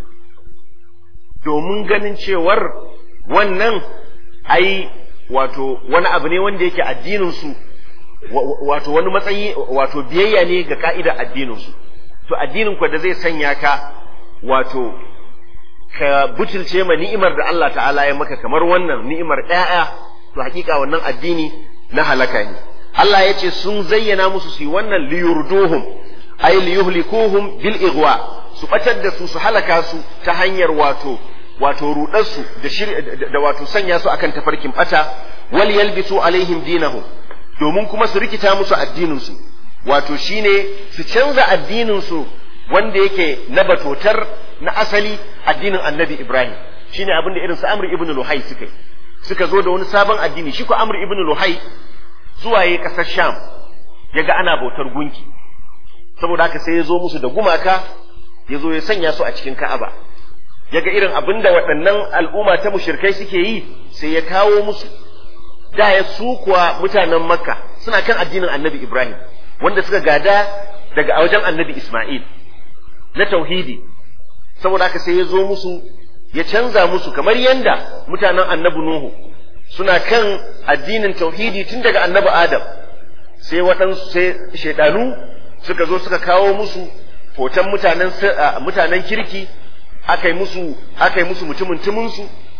domin ganin cewar wannan ai wato wani abu ne wanda yake addinin su wato wani matsayi wato biyayya ne ga ka'idar addinin su to addinin ku da zai sanya ka wato ka butulce ma ni'imar da Allah ta'ala ya maka kamar wannan ni'imar ƴaƴa to hakika wannan addini na halaka ne Allah ya ce sun zayyana musu su yi wannan liyurduhum ay liyuhlikuhum bil igwa su batar da su halaka su ta hanyar wato rudar su da wato sanya su akan tafarkin bata wal yalbisu alaihim dinahum domin kuma su rikita musu addinin su wato shine su canza addinin su wanda yake na batotar na asali addinin Annabi Ibrahim shine abin da irin su Amr ibn Luhai suka zo da wani sabon addini shi ko Amr ibn Luhai zuwa yayin kasar Sham yaga ana bautar gunki saboda haka sai ya zo musu da gumaka ya zo ya sanya su a cikin Ka'aba yaga irin abin da waɗannan al'umma ta mushrikai suke yi sai ya kawo musu da ya su kuwa mutanen Makka suna kan addinin Annabi Ibrahim wanda suka gada daga wajen Annabi Isma'il na tauhidi saboda haka sai ya zo musu ya canza musu kamar yanda mutanen Annabi Nuhu suna kan addinin tauhidi tun daga Annabi Adam sai waɗansu sai shaidanu suka zo suka kawo musu hoton mutanen kirki aka yi musu mutumin tuminsu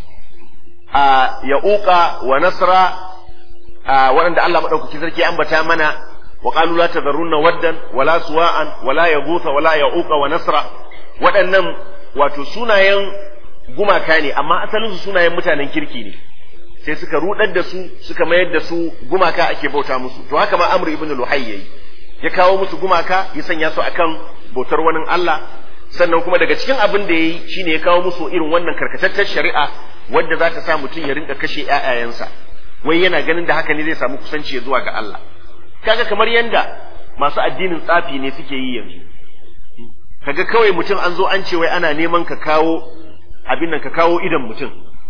a Ya'uqa wa Nasra waɗanda Allah maɗaukaki sarki ya ambata mana wa qalu la tadharunna waddan wala suwa'an wala yaghutha wala ya'uqa wa Nasra waɗannan wato sunayen gumaka ne amma asalin su sunayen mutanen kirki ne sai suka rudar da su suka mayar da su gumaka ake bauta musu to haka ma Amr ibn Luhai yayi ya kawo musu gumaka ya sanya su akan bautar wani Allah sannan kuma daga cikin abin da yayi shine ya kawo musu irin wannan karkatattar shari'a wanda za ta sa mutum ya rinka kashe ƴaƴayensa wai yana ganin da haka ne zai samu kusanci zuwa ga Allah kaga kamar yanda masu addinin tsafi ne suke yi yanzu kaga kawai mutum an zo an ce wai ana neman ka kawo abin nan ka kawo idan mutum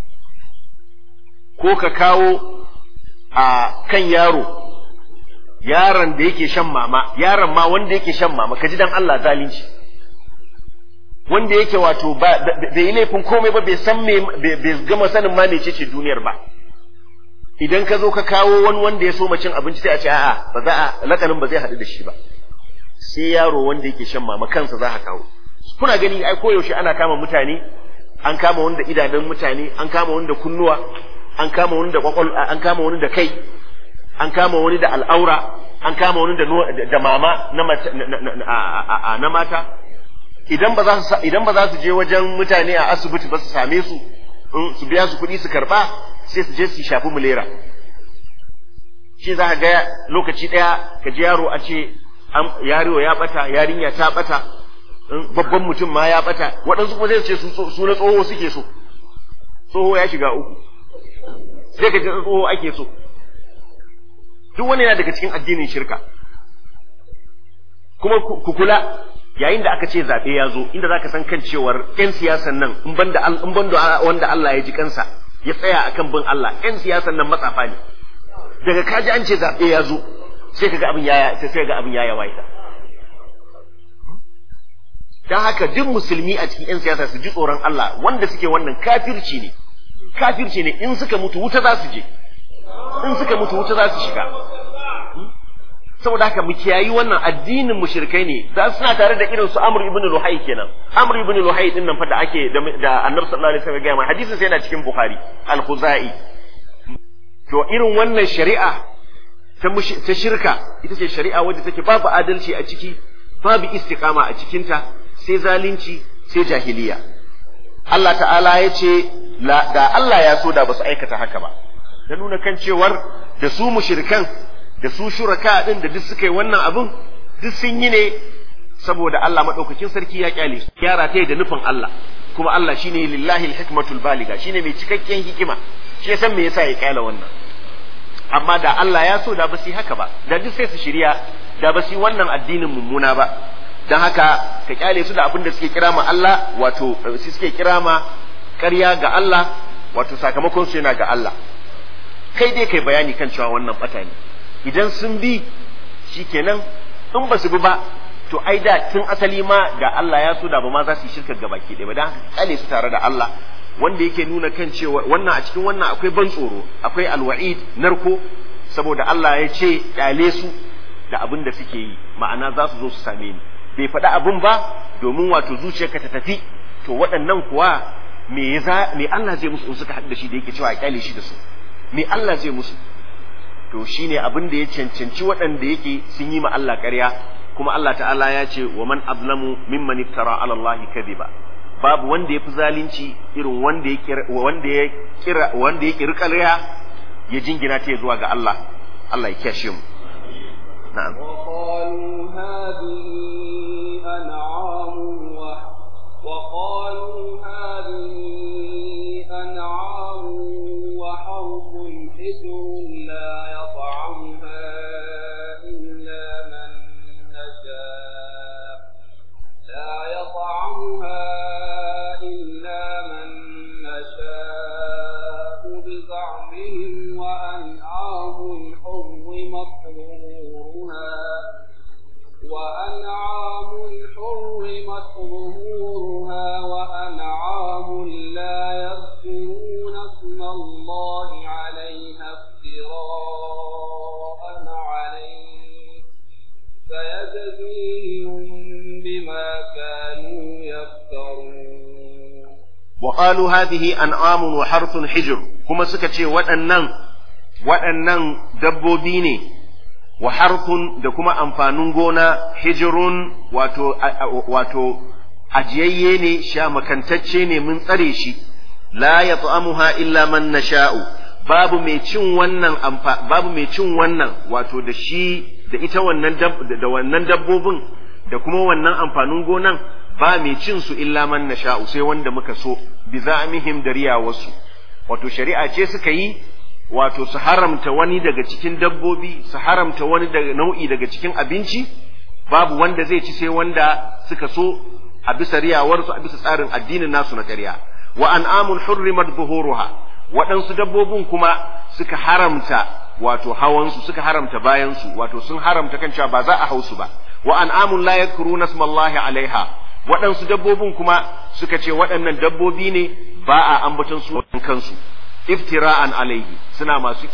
ko ka kawo a kan yaron da yake shan mama yaron ma wanda yake shan mama kaji dan Allah zalunci wanda yake wato bai yi laifin komai ba bai san bai gama sanin ma mecece duniyar ba idan ka zo ka kawo wani wanda ya so cin abinci sai a ce a'a ba za a lakanin ba zai haɗu da shi ba sai yaro wanda yake shan mama kansa za ka kawo kuna gani ai koyaushe ana kama mutane an kama wani da idanun mutane an kama wani da kunnuwa an kama wani da an kama wani da kai an kama wani da al'aura an kama wani da mama na mata idan ba za su je wajen mutane a asibiti ba su same su su biya su kuɗi su karɓa sai su je su shafi mulera shi za ka ga lokaci ɗaya ka ji yaro a ce yaro ya ɓata yarinya ta ɓata babban mutum ma ya ɓata waɗansu kuma zai ce su na tsoho suke so tsoho ya shiga uku sai ka ji tsoho ake so duk wani yana daga cikin addinin shirka kuma ku kula yayin da aka ce zaɓe ya zo inda za ka san kan cewar 'yan siyasan nan in banda wanda Allah ya ji kansa ya tsaya akan bin Allah 'yan siyasan nan matsafa ne daga kaji an ce zaɓe ya zo sai ka ga abin ya yawaita dan haka duk musulmi a cikin 'yan siyasa su ji tsoron Allah wanda suke wannan kafirci ne in suka mutu wuta za su je in suka mutu wuta za su shiga saboda haka mu kiyayi wannan addinin mushrikai ne da suna tare da irin su Amr ibn Luhay kenan Amr ibn Luhay din nan fa da ake da Annabi sallallahu alaihi wasallam ya ga hadisin sai yana cikin Bukhari al-Khuzai to irin wannan shari'a ta shirka ita ce shari'a wadda take babu adalci a ciki babu istiqama a cikinta sai zalunci sai jahiliya Allah ta'ala ya ce da Allah ya so da basu aikata haka ba da nuna kan cewar da su mushrikan da su shuraka din da duk suka yi wannan abun duk sun yi ne saboda Allah madaukakin sarki ya kyale su yara ta da nufin Allah kuma Allah shine lillahi alhikmatul baliga shine mai cikakken hikima shi ya san me yasa ya kyale wannan amma da Allah ya so da ba su haka ba da duk sai su shirya da ba su wannan addinin mummuna ba dan haka ka kyale su da abin da suke kira ma Allah wato su suke kira ma ƙarya ga Allah wato sakamakon su yana ga Allah kai dai kai bayani kan cewa wannan bata ne idan sun bi shikenan in ba su bi ba to ai da tun asali ma da Allah ya so da ba ma za su yi shirka ga baki ɗaya ba dan haka kyale su tare da Allah wanda yake nuna kan cewa wannan a cikin wannan akwai ban tsoro akwai alwa'id narko saboda Allah ya ce kyale su da abin da suke yi ma'ana za su zo su same ni bai faɗi abin ba domin wato zuciyarka ta tafi to waɗannan kuwa me Allah zai musu in suka haɗu da shi da yake cewa kyale shi da su me Allah zai musu to shine abin da ya cancanci waɗanda yake sun yi ma Allah ƙarya kuma Allah ta'ala ya ce wa man azlamu mimman iftara ala Allah kadiba babu wanda ya fi zalunci irin wanda ya kira ƙarya ya jingina ta zuwa ga Allah Allah ya kyashe mu na'am وقالوا هذه أنعام وحرث حجر لا يطعمها إلا من نشاء بزعمهم وأنعام حرمت ظهورها وأنعام لا يذكرون اسم الله عليها افتراء عليه فيجزيهم بما كانوا يفترون. وقالوا هذه أنعام وحرث حجر كما سكتشي waɗannan dabbobi ne wa harthun da kuma amfanin gona hijrun wato ajiyayye ne sha makantacce ne mun tsare shi la yat'amuha illa man nasha'u babu mai cin wannan wato da shi da ita wannan da wannan dabbobin da kuma wannan amfanin gonan ba mai cin su illa man nasha'u sai wanda muka so bi za'amihim dariya wasu wato shari'a ce suka yi wato su haramta wani daga cikin dabbobi su haramta wani daga nau'i daga cikin abinci babu wanda zai ci sai wanda suka so a bisa riyawarsu a bisa tsarin addinin nasu na ƙarya wa an'amun hurrimat zuhuruha waɗansu dabbobin kuma suka haramta wato hawansu suka haramta bayansu wato sun haramta kan cewa ba za a hausu ba wa an'amun la yadhkuruna smallahi alaiha waɗansu dabbobin kuma suka ce waɗannan dabbobi ne ba a ambaton su kansu iftira'an alaihi suna masu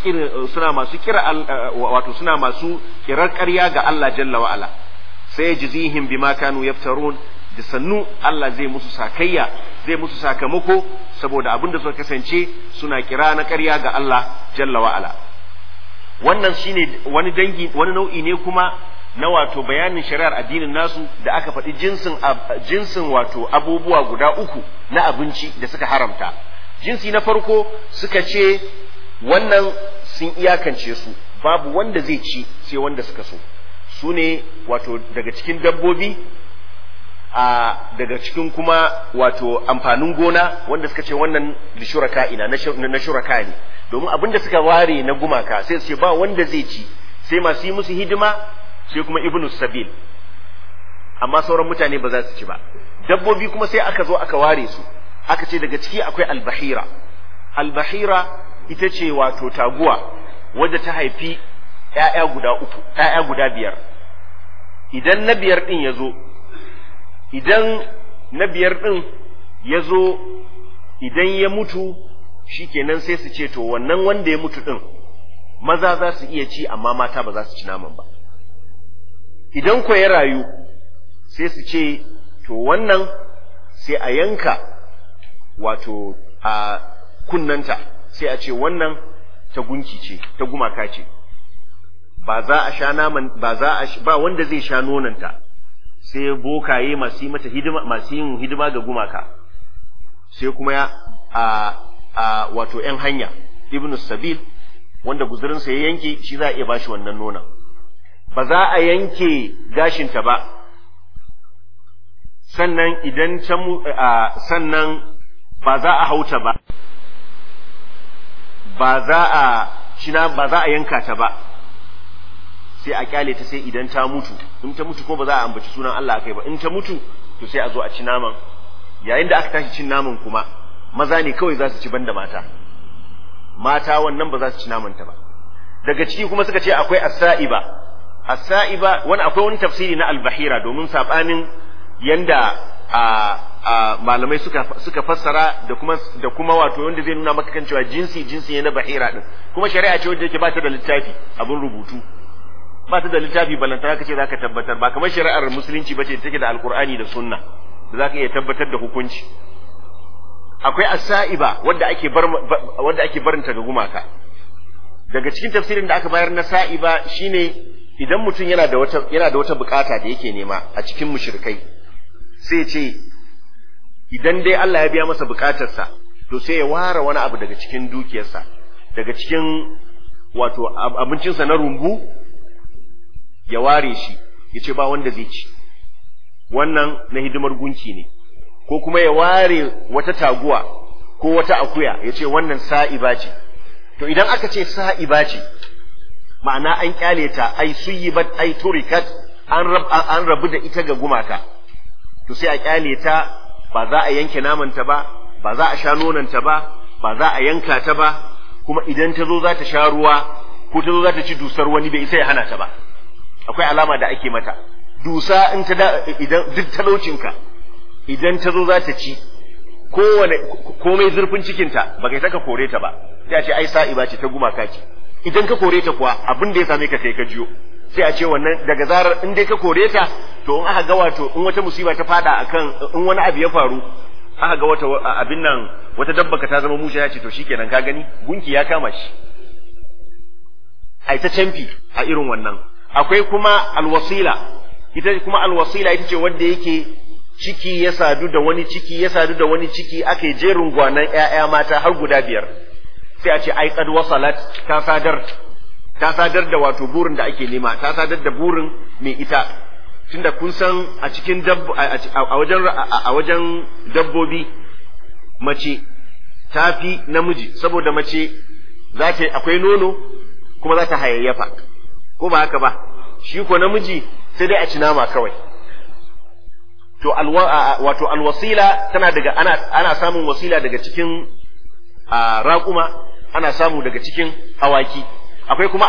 kirar ƙarya ga Allah jalla wa ala sai jizihim bima kanu yaftarun da sannu Allah zai musu sakayya zai musu sakamako saboda abin da suka kasance suna kira na ƙarya ga Allah jalla wa ala wannan shine wani nau'i ne kuma na wato bayanin shari'ar addinin nasu da aka faɗi jinsin wato abubuwa guda uku na abinci da suka haramta jinsi na farko suka ce wannan sun iyakance su babu wanda zai ci sai wanda suka so su ne wato daga cikin dabbobi daga cikin kuma wato amfanin gona wanda suka ce wannan da shuraka ina na shuraka ne domin abinda suka ware na gumaka sai su ce ba wanda zai ci sai masu yi musu hidima sai kuma ibnu sabil amma sauran mutane ba za su ci ba dabbobi kuma sai aka zo aka ware su aka ce daga ciki akwai albahira ita ce wato taguwa wadda ta haifi ‘ya'ya guda biyar idan na biyar ɗin ya zo idan ya mutu shikenan sai su ce to wannan wanda ya mutu ɗin maza za su iya ci amma mata ba za su ci naman ba idan ko ya rayu sai su ce to wannan sai a yanka wato a kunnanta sai a ce wannan ta gunki ce ta gumaka ce ba za a sha naman ba wanda zai sha nonanta sai bokaye masu yi mata hidima masu yin hidima ga gumaka sai kuma ya wato yan hanya ibnu sabil wanda guzurinsa ya yanke shi za a iya bashi wannan nonon ba za a yanke gashinta ba sannan idan sannan ba za a hauta ba ba za a yanka ta ba sai a kyale ta sai idan ta mutu in ta mutu ko ba za a ambaci sunan Allah akai ba in ta mutu to sai a zo a ci naman yayin da aka tashi cin naman kuma maza ne kawai za su ci banda mata wannan ba za su ci naman ta ba daga ciki kuma suka ce akwai as-sa'iba akwai wani tafsiri na al-bahira domin sabanin yanda malamai suka fassara da kuma wato wanda zai nuna maka kan cewa jinsi ne na bahira din kuma shari'a ce wanda yake ba ta da littafi abin rubutu ba ta da littafi balantana kace zaka tabbatar ba kamar shari'ar musulunci bace take da alqur'ani da sunna da zaka iya tabbatar da hukunci akwai as-sa'iba wanda ake barinta ga gumaka daga cikin tafsirin da aka bayar na sa'iba shine idan mutum yana da wata bukata da yake nema a cikin mushrikai sai ce idan dai Allah ya biya masa bukatarsa to sai ya ware wani abu daga cikin dukiyarsa daga cikin wato abincinsa na rumbu ya ware shi ya ce ba wanda zai ci wannan na hidimar gunki ne ko kuma ya ware wata taguwa ko wata akuya ya ce wannan sa'iba ce to idan aka ce sa'iba ce ma'ana an kyale ta ai suyibat ai turikat an rabu da ita ga gumaka to sai a kyale ta ba za a yanke namanta ba ba za a sha nonanta ba ba za a yanka ta ba kuma idan ta zo za ta sha ruwa ko ta zo za ta ci dusar wani bai isa ya hana ta ba akwai alama da ake mata dusa idan duk talaucinka idan ta zo za ta ci komai zurfin cikinta ba kai saka kore ta ba sai a ce ai sa'iba ce ta gumaka ce idan ka kore ta kuwa abin da ya same ka sai ka jiyo sai a ce wannan daga zarar in dai ka kore ta to in aka ga wato in wata musiba ta fada akan in wani abu ya faru aka ga wata abin nan wata dabba ka ta zama mushe ya ce to shikenan ka gani gunki ya kama shi ai ta canfi a irin wannan akwai kuma alwasila ita ce wanda yake ciki ya sadu da wani ciki aka yi jerin gwanan ƴaƴa mata har guda 5 sai a ce ai qad wasalat ta sadar da wato burin da ake nema ta sadar da burin mai ita tunda kun san a cikin a wajen dabbobi mace tafi namiji saboda mace akwai nono kuma za ta hayayyafa ko ba haka ba shi ko namiji sai dai a ci nama kawai to wato alwasila tana daga ana samun wasila daga cikin raƙuma ana samu daga cikin awaki akwai kuma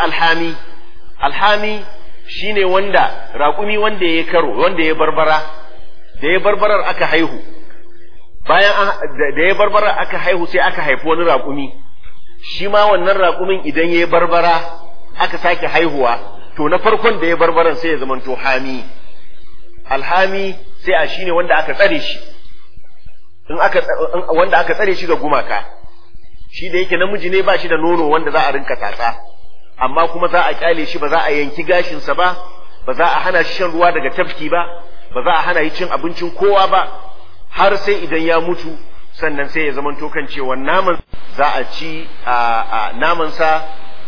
alhami shine wanda raƙumi wanda ya karo wanda ya barbara da ya barbarar aka haihu bayan da ya barbarar aka haihu sai aka haifi wani raƙumi shi ma wannan raƙumin idan ya barbara aka sake haihuwa to na farkon da ya barbaran sai ya zamanto alhami sai a shine wanda aka tsare shi wanda aka tsare shi ga gumaka shi da yake namiji ne ba shi da nono wanda za a rinka tatsa amma kuma za a kyale shi ba za a yanki gashinsa ba ba za a hana shi shan ruwa daga tafki ba ba za a hana shi cin abincin kowa ba har sai idan ya mutu sannan sai ya zamanto kan cewa naman za a ci namansa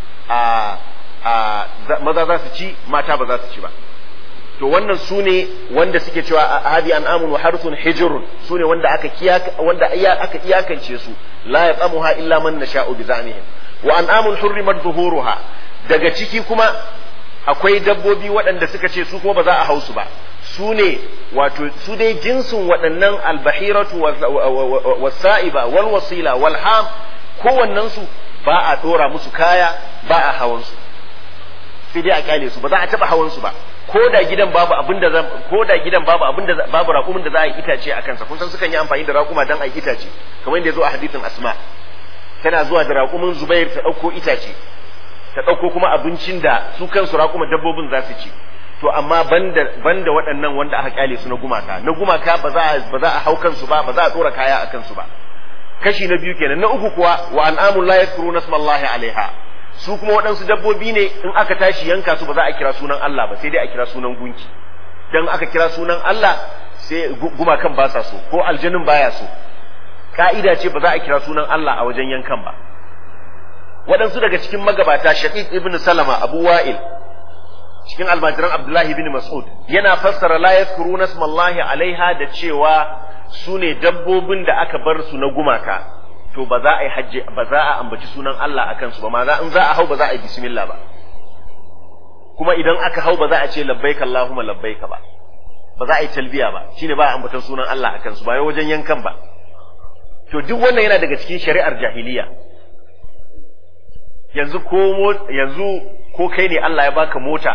maza za su ci mata ba za su ci ba to wannan su ne wanda suke cewa hadi an'amun wa harthun hijrun su ne wanda aka iyakance su la yaqamuha illa man nasha'u bi zamihim wa an'amun hurrimat zuhuruha daga ciki kuma akwai dabbobi waɗanda suka ce su kuma ba za a hausu ba su ne wato su dai jinsin waɗannan albahiratu wasa'iba wal wasila wal ham kowannen su ba a dora musu kaya ba a hawan su sai dai a kyale su ba za a taba hawan su ba ko da gidan babu abinda babu raƙumin da za a yi itace a kansa kun san sukan yi amfani da raƙuma dan a yi itace kamar yadda ya zo a hadithin asma tana zuwa da raƙumin zubair ta ɗauko itace ta ɗauko kuma abincin da su kansu raƙuma dabbobin za su ci to amma banda waɗannan wanda aka kyale su na gumaka ba za a hau kansu ba za a dora kaya a kansu ba. Kashi na biyu kenan. Na uku kuwa wa an'amul la yadhkuruna ismallahi alaiha, su kuma waɗansu dabbobi ne in aka tashi yanka su ba za a kira sunan Allah ba sai dai a kira sunan gunki, dan aka kira sunan Allah sai gumakan ba sa so ko aljannin baya so. Ka'ida ce ba za a kira sunan Allah a wajen yankan ba. Waɗansu daga cikin magabata Shaqiq ibn Salama Abu Wa'il cikin almajiran Abdullahi ibn Mas'ud yana fassara la yadhkuruna ismallahi alaiha da cewa su ne dabbobin da aka bar su na gumaka, to ba za a yi hajji, ba za a ambaci sunan Allah akan su ba, ma in za a hau ba za a yi bismillah ba, kuma idan aka hau ba za a ce labbaik Allahumma labbaik ba za a yi talbiya ba, shine ba a ambatan sunan Allah akan su ba wajen yankan ba. To duk wannan yana daga cikin shari'ar jahiliya. Yanzu ko kai ne Allah ya baka mota,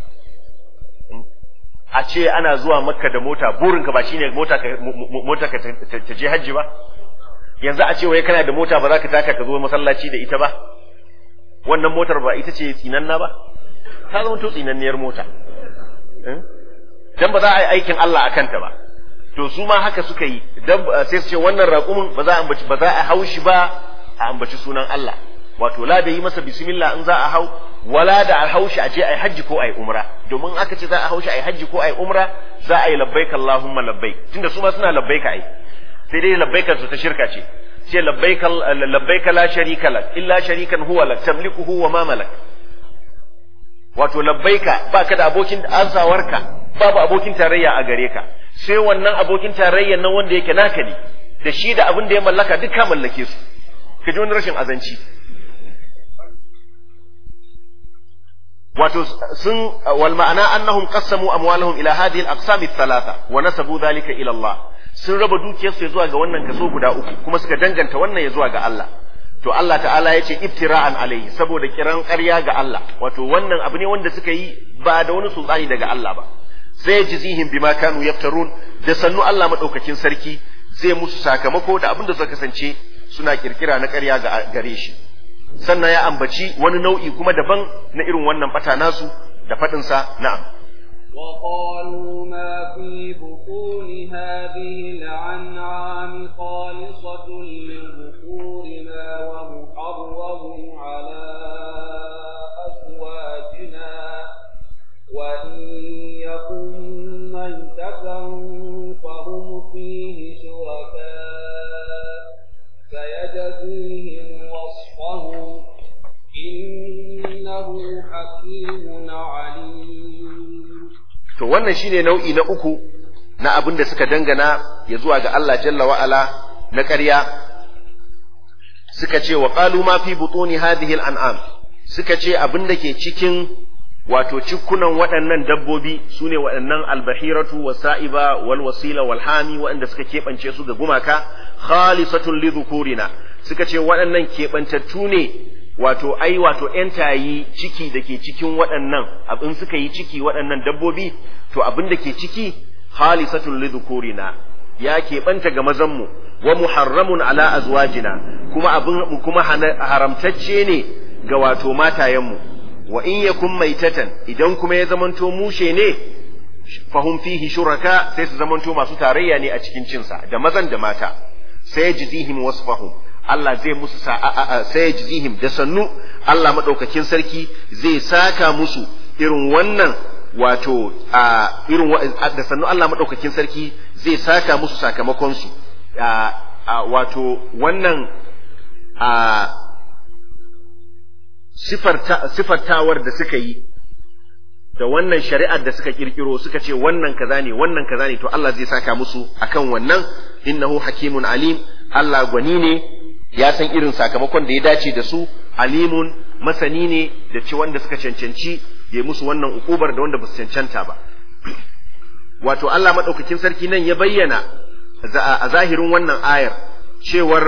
a ce ana zuwa Makka da mota, burinka ba shine mota ka ta je hajji ba? Yanzu a ce wai kana da mota ba za ka taka ka zo masallaci da ita ba? Wannan motar ba ita ce tsinanna ba? Ta zama to tsinanniyar mota. Dan ba za a yi aikin Allah a kanta ba. To su ma haka suka yi, dan sai su ce wannan raƙumin ba za a haushi ba a ambaci sunan Allah. Wato la da yi masa bismillah in za a hau, wala da a haushi a je a yi hajji ko a yi umra, domin aka ce za a haushi a yi hajji ko a yi umra za a yi labbaik Allahumma labbaik, tunda su ma suna labbaika ai, sai dai labbaikan su ta shirka ce, ce labbaika la sharika lak illa sharikan huwa lak tamlikuhu wa ma malak. Wato labbaika baka da abokin ansawarka, babu abokin tarayya a gare ka, sai wannan abokin tarayyan nan wanda yake naka ne, da shi da abin da ya mallaka duk ka mallake su. Ka ji wani rashin azanci. wato sun wal ma'ana annahum qassamu amwalahum ila hadhihi al-aqsam ath-thalatha wa nasabu dhalika ila Allah, sun raba dukiyarsu zuwa ga wannan kaso guda uku kuma suka danganta wannan ya zuwa ga Allah. To Allah ta'ala ya ce iftira'an alayhi, saboda kiran ƙarya ga Allah, wato wannan abu ne wanda suka yi ba da wani sultani daga Allah ba. Sai jizihim bima kanu yaftarun, da sannu Allah madaukakin sarki zai musu sakamako da abin da suka kasance suna kirkira na ƙarya gare shi. Sannan ya ambaci wani nau'i kuma daban na irin wannan bata nasu da faɗin sa na'am. وقالوا ما في بطون هذه الأنعام خالصة لذكورنا ومحرم على أزواجنا وإن يكن ميتة فهم فيه شركاء سيجزيهم وصفهم إنه حكيم عليم. To wannan shine nau'i na uku na abin da suka dangana ya zuwa ga Allah jalla wa ala na ƙarya. Suka ce wa qalu ma fi butuni hadhihi al-an'am, suka ce abin da ke cikin wato cikunan waɗannan dabbobi sune waɗannan albahiratu wasa'iba wal wasila wal hami waɗanda suka keɓance su ga gumaka, khalisatun li dhukurina, suka ce waɗannan keɓantattu ne wato ‘yan tayi ciki da ke cikin waɗannan abin suka yi ciki waɗannan dabbobi, to abin da ke ciki halisatun lidhukurina ya keɓanta ga mazanmu, wa muharramun ala azwajina kuma haramtacce ne ga wato matayenmu, wa in yakun maitatan idan kuma ya zamanto mushe ne fahum fihi shuraka, sai su zamanto masu tarayya ne a cikin cinsa da mazan da mata. Sai jizihim wasfahum, Allah zai musu sai jizihim da sannu Allah madaukakin sarki zai saka musu irin wannan wato da sannu Allah madaukakin sarki zai saka musu sakamakon su wato wannan sifartawar da suka yi da wannan shari'ar da suka kirkiro suka ce wannan kaza ne wannan kaza ne, to Allah zai saka musu akan wannan. Innahu hakimun alim, Allah gwani ne ya san irin sakamakon da ya dace da su, alimun masani ne da ci wanda suka cancanci ya musu wannan ukubar da wanda ba su cancanta ba. Wato Allah madaukakin sarki nan ya bayyana a zahirin wannan ayar cewar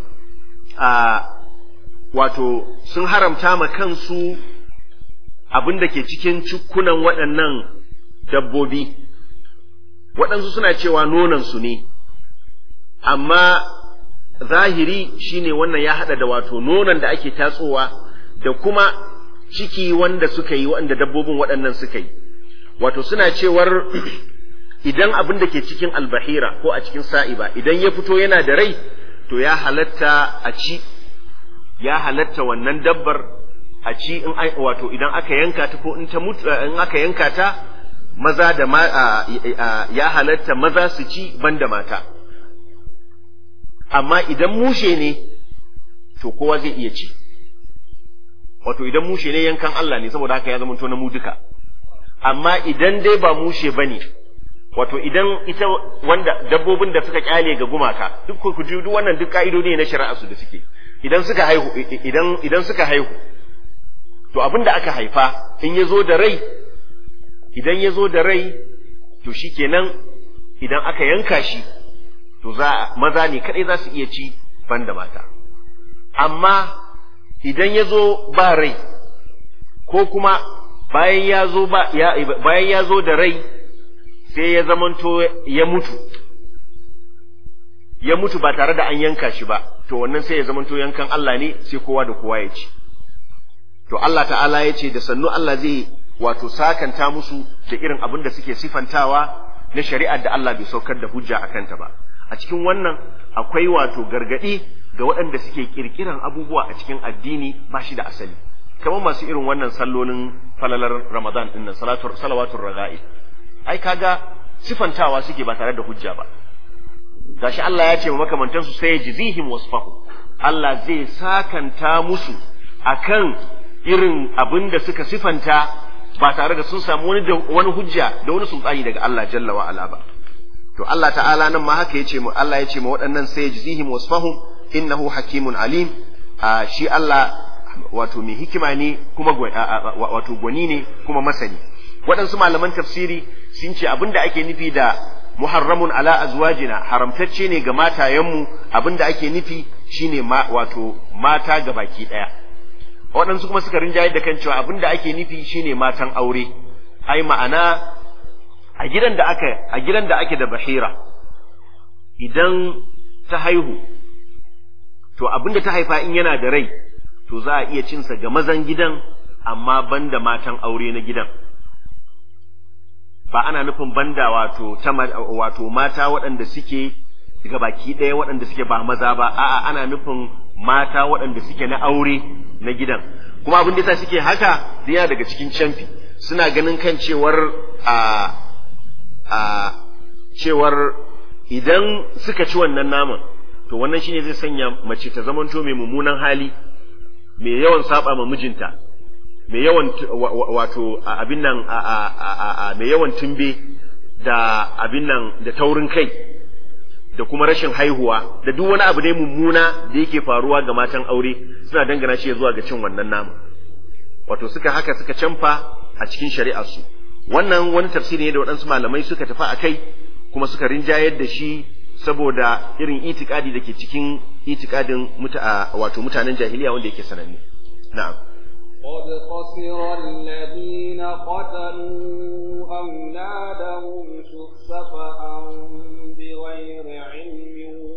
wato sun haramta ma kansu abin da ke cikin cikunan waɗannan dabbobi. Waɗansu suna cewa nonansu ne, amma zahiri shine wannan ya hada da wato nonon da ake tatsowa da kuma ciki wanda suka yi wanda dabbobin waɗannan suka yi. wato suna cewar idan abin da ke cikin albahira ko a cikin sa'iba idan ya fito yana da rai to ya halatta a ci, ya halatta wannan dabbar a ci in wato idan aka yanka ta ko in ta mutu in aka yanka ta maza da ya halatta maza su ci banda mata. Amma idan mushe ne to kowa zai iya ci, wato idan mushe ne yankan Allah ne saboda haka ya zama to na mu duka. Amma idan dai ba mushe bane, wato idan ita wanda dabbobin da suka kyale ga gumaka duk ku ji duk wannan duk ka'idodi ne na shari'a su da suke idan suka haihu idan suka haihu to abinda aka haifa in yazo da rai idan yazo da rai to shikenan idan aka yanka shi to maza ne kadai za su iya ci banda mata. Amma idan yazo ba rai ko kuma bayan yazo da rai sai ya zamanto ya mutu ba tare da an yanka shi ba, to wannan sai ya zamanto yankan Allah ne sai kowa da kowa ya ci. To Allah ta'ala ya ce da sannu Allah zai wato sakanta musu da irin abin da suke sifantawa na shari'ar da Allah bai saukar da hujja a kanta ba. A cikin wannan akwai wato gargadi ga waɗanda suke kirkiran abubuwa a cikin addini ba shi da asali, kamar masu irin wannan sallolin falalar Ramadan din nan salawatul raga'i. Ai kaga sifantawa suke ba tare da hujja ba. Gashi Allah ya ce wa makamantan su sai jizihim wasfahu, Allah zai sakanta musu akan irin abin da suka sifanta ba tare da sun samu wani hujja da wani sultani daga Allah jalla wa ala ba. To Allah ta'ala nan ma haka yace mu, Allah yace mu waɗannan sai jizihim wasfahu innahu hakimun alim. Shi Allah wato mai hikima ne kuma wato gwani ne kuma masani. Waɗansu malaman tafsiri sun ce abinda ake nufi da muharramun ala azwajina, haramtacce ne ga matayenmu, abinda ake nufi shine wato mata ga baki ɗaya. Waɗansu kuma suka rinjaye da kan cewa abinda ake nufi shine matan aure. Ai ma'ana a gidan da ake da bahira idan ta haihu to abinda ta haifa in yana da rai to za a iya cinsa ga mazan gidan amma banda matan aure na gidan. Ba ana nufin banda wato mata waɗanda suke ga baki ɗaya waɗanda suke ba maza ba, a'a ana nufin mata waɗanda suke na aure na gidan. Kuma abin da yasa suke haka yana daga cikin canfi, suna ganin kan cewar idan suka ci wannan naman to wannan shine zai sanya mace ta zamanto mai mummunan hali, mai yawan saba ma mijinta, mai yawan wato abin nan mai yawan tumbe da abin nan da taurin kai da kuma rashin haihuwa da duk wani abu ne mummuna da yake faruwa ga matan aure suna dangana shi zuwa ga cin wannan nama. Wato suka canfa a cikin shari'ar su. Wannan wani tafsiri ne da waɗansu malamai suka tafi a kai kuma suka rinjayar da shi saboda irin itikadi da ke cikin itikadin wato mutanen jahiliya wanda yake sananne. Na'am. قد خسر الذين قتلوا أولادهم سفها بغير علم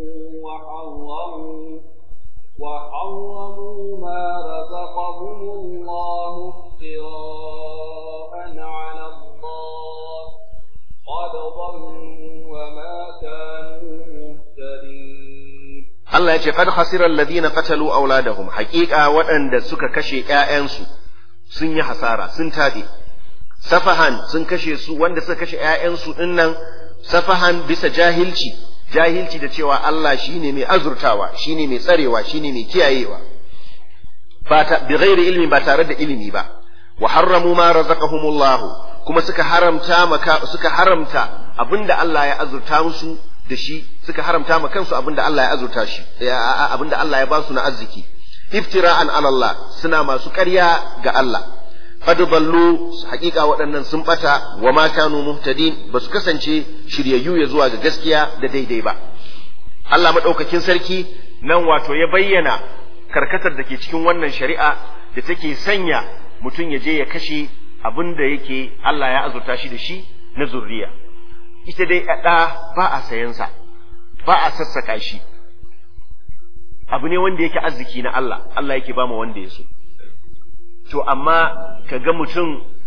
وحرموا ما رزقهم الله افتراء على الله قد ضلوا وما كانوا مهتدين. Allah ya ce qad khasira alladhina qatalu auladahum, haqiqa waɗanda suka kashe ƴaƴansu sun yi hasara, sun tabe. Safahan sun kashe su, wanda suka kashe ƴaƴansu dinnan safahan bisa jahilci da cewa Allah shine mai azurtawa, shine mai tsarewa, shine mai kiyayewa, bi ghairi ilmi, ba tare da ilimi ba. Wa harramu ma razaqahumullah, kuma suka haramta abinda Allah ya azurta musu da shi, suka haramta ma kansu abinda Allah ya azurta shi, abinda Allah ya ba su na arziki. Iftira'an ala Allah, suna masu ƙarya ga Allah. Qad dallu, haƙiƙa waɗannan sun bata, wa ma kanu muhtadin, ba su kasance shiryayyu ya zuwa ga gaskiya da daidai ba. Allah madaukakin sarki nan wato ya bayyana karkatar da ke cikin wannan shari'a da take sanya mutum ya je ya kashe abinda yake Allah ya azurta shi da shi na zurriya. Ita dai ɗa ba a sayansa, ba a sassaka shi, abu ne wanda yake arziki na Allah, Allah yake ba ma wanda ya so. To amma ka ga mutum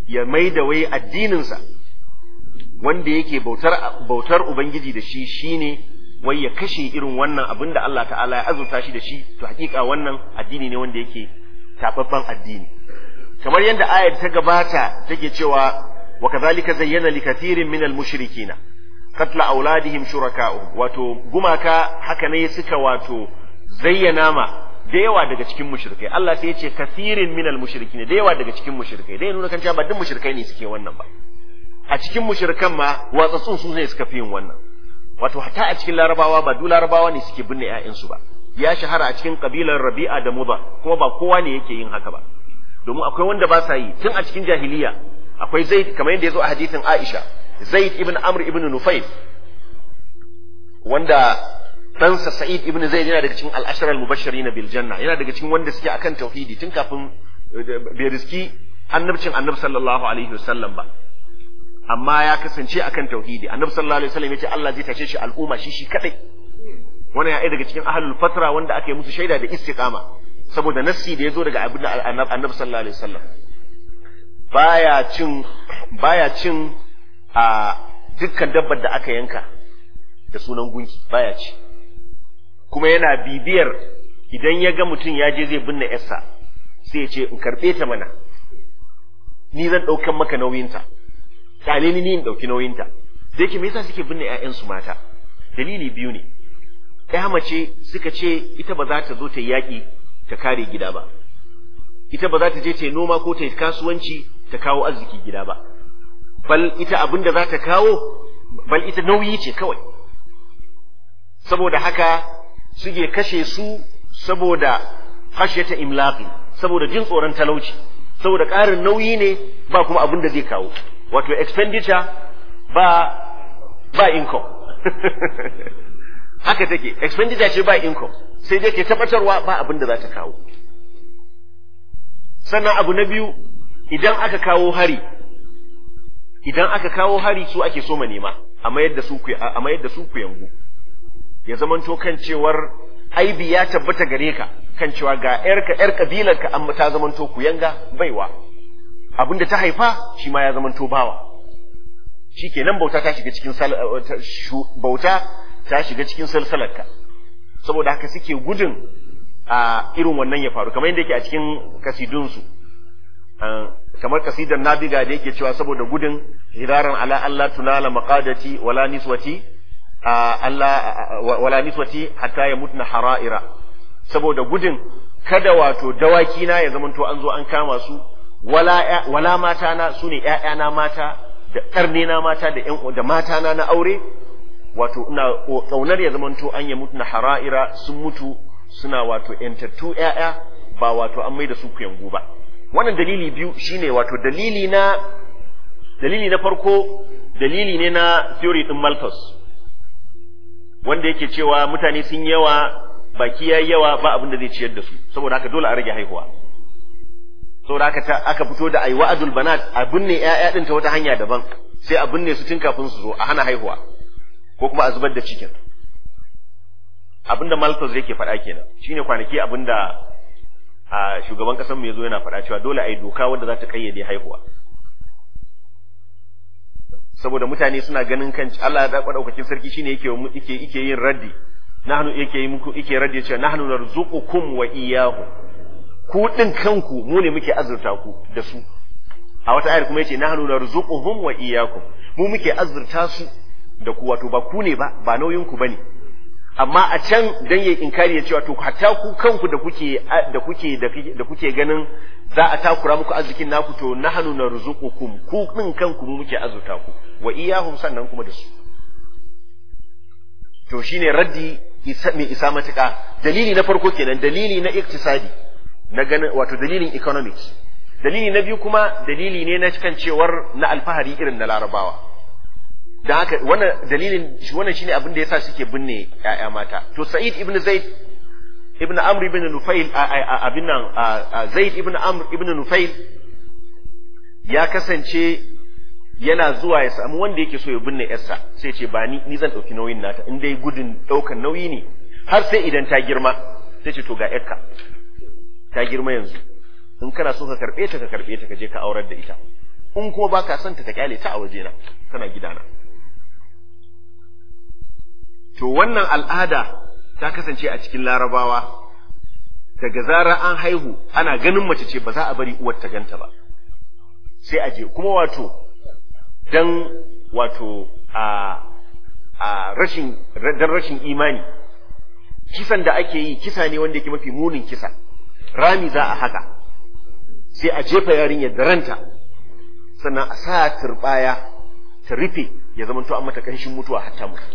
ya maida wai addininsa wanda yake bautar ubangiji da shi shine wai ya kashe irin wannan abin da Allah ta'ala ya azurta shi da shi, to hakika wannan addini ne wanda yake tababban addini. Kamar yadda ayar ta gabata take cewa wa kadhalika zayyana likathirin minal mushrikina qatla auladihim shuraka'uhum, wato gumaka haka ne suka wato zayyana ma da yawa daga cikin mushrikai. Allah sai ya ce kathirin minal mushrikina, da yawa daga cikin mushrikai, dai nuna kan cewa ba duk mushrikai ne suke wannan ba. A cikin mushrikan ma watsatsun su ne suka fi yin wannan. Wato hatta a cikin larabawa ba duk larabawa ne suke binne ƴaƴansu ba. Ya shahara a cikin kabilar Rabi'a da Mudar, kuma ba kowa ne yake yin haka ba. Domin akwai wanda ba sa yi tun a cikin jahiliya. Akwai Zaid, kamar yadda ya zo a hadisin Aisha, Zaid ibn Amr ibn Nufayl, wanda ɗansa Sa'id ibn Zaid yana daga cikin al-ashara al-mubashirin bil janna, yana daga cikin wanda suke akan tauhidi tun kafin bai riski annabcin Annabi sallallahu alaihi wasallam ba. Amma ya kasance akan tauhidi. Annabi sallallahu alaihi wasallam yace Allah zai tashe shi al'umma shi kadai. Wannan ya daga cikin ahlul fatra wanda ake musu shaida da istiqama, saboda nassi da yazo daga Annabi sallallahu alaihi wasallam. Baya cin a dukkan dabbar da aka yanka da sunan gunki, baya ci. Kuma yana bibiyar idan ya ga mutum ya je zai binne yarsa, sai ya ce in karbe ta mana, ni zan ɗaukan maka nauyinta, kyale ni in ɗauki nauyinta. Da yake me yasa suke binne ƴaƴansu mata? Dalili biyu ne. Ƴa mace suka ce ita ba za ta zo ta yaƙi ta kare gida ba, ita ba za ta je ta yi noma ko ta yi kasuwanci ta kawo arziki gida ba, bal ita abin da za ta kawo, bal ita nauyi ce kawai. Saboda haka suke kashe su saboda khashyata imlaqi, saboda jin tsoron talauci, saboda ƙarin nauyi ne ba kuma abin da zai kawo, wato expenditure ba income. Haka take, expenditure ce ba income, sai dai ke tabbatarwa ba abin da za ta kawo. Sannan abu na biyu, idan aka kawo hari su ake so ma nema a mayar da su ku yangu, ya zamanto kan cewar aibi ya tabbata gare ka kan cewa ga yar kabilarka amma ta zamanto ku yanga baiwa, abinda ta haifa shi ma ya zamanto bawa, shikenan bauta ta shiga cikin salsalarka. Saboda haka suke gudun a irin wannan ya faru, kamar yadda yake a cikin kasidunsu, kamar kasidar Nabiga da yake cewa saboda gudun hiraran ala Allah tunala maqadati wala niswati hatta yamutna hara'ira, saboda gudun kada wato dawaki na ya zamanto an zo an kama su, wala mata na sune ƴaƴana mata da ƙarne na mata da mata na aure, wato ina kaunar ya zamanto an yamutna hara'ira, sun mutu suna wato ‘yantattu ‘ya'ya ba wato an mai da su kuyangu ba. Wannan dalili biyu shine wato dalili na farko, dalili ne na theory ɗin Malthus, wanda yake cewa mutane sun yawa, baki ya yawa, ba abin da zai ciyar da su, saboda haka dole a rage haihuwa. Saboda haka aka fito da ai wa'adul banat, a binne ‘ya'ya ɗin ta wata hanya daban, sai a binne su tun kafin su zo, a hana haihuwa ko kuma a zubar da cikin. Abinda Malthus yake faɗa kenan, shine kwanaki abinda a shugaban ƙasar mu yazo yana faɗa cewa dole a yi doka wanda za ta kayyade haihuwa, saboda mutane suna ganin kan Allah ya daukakin sarki shine yake yin raddi, yake raddi cewa nahnu narzuqukum wa iyyahu, ku din kanku mu ne muke azurta ku da su. A wata ayar kuma yace nahnu narzuquhum wa iyyakum, mu muke azurta su da ku, wato ba ku ne ba nauyin ku bane. Amma a can dan yayi inkari ya cewa to hatta ku kanku da kuke ganin za a takura muku arzikin naku, to nahnu narzuqukum, ku din kanku mu muke azurta ku, wa iyahum sannan kuma da su. To shine raddi mai isa matuƙa. Dalili na farko kenan, dalili na iktisadi, na ganin wato dalilin economics. Dalili na biyu kuma dalili ne na cikan cewar na alfahari irin na Larabawa. Dan haka wannan shine abin da yasa suke binne ƴaƴa mata. To Sa'id ibn Zaid ibn Amr ibn Nufail Zaid ibn Amr ibn Nufail ya kasance yana zuwa ya samu wanda yake so ya binne yarsa, sai ce ba ni zan dauki nauyin nata, in dai gudun daukan nauyi ne, har sai idan ta girma, sai ce to ga yarka ta girma yanzu, in kana so ka karbe ta ka je ka aurar da ita, in kuma baka son ta kyale ta a wajena tana gidana. To wannan al'ada ta kasance a cikin Larabawa, daga zara an haihu ana ganin mace ce ba za a bari uwar ta ganta ba, sai a je kuma wato dan wato rashin imani, kisan da ake yi kisa ne wanda yake mafi munin kisa. Rami za a haka, sai a jefa yarinyar da ranta, sannan a sa turbaya ta rufe, ya zama to an mata kanshin mutuwa hatta mutu.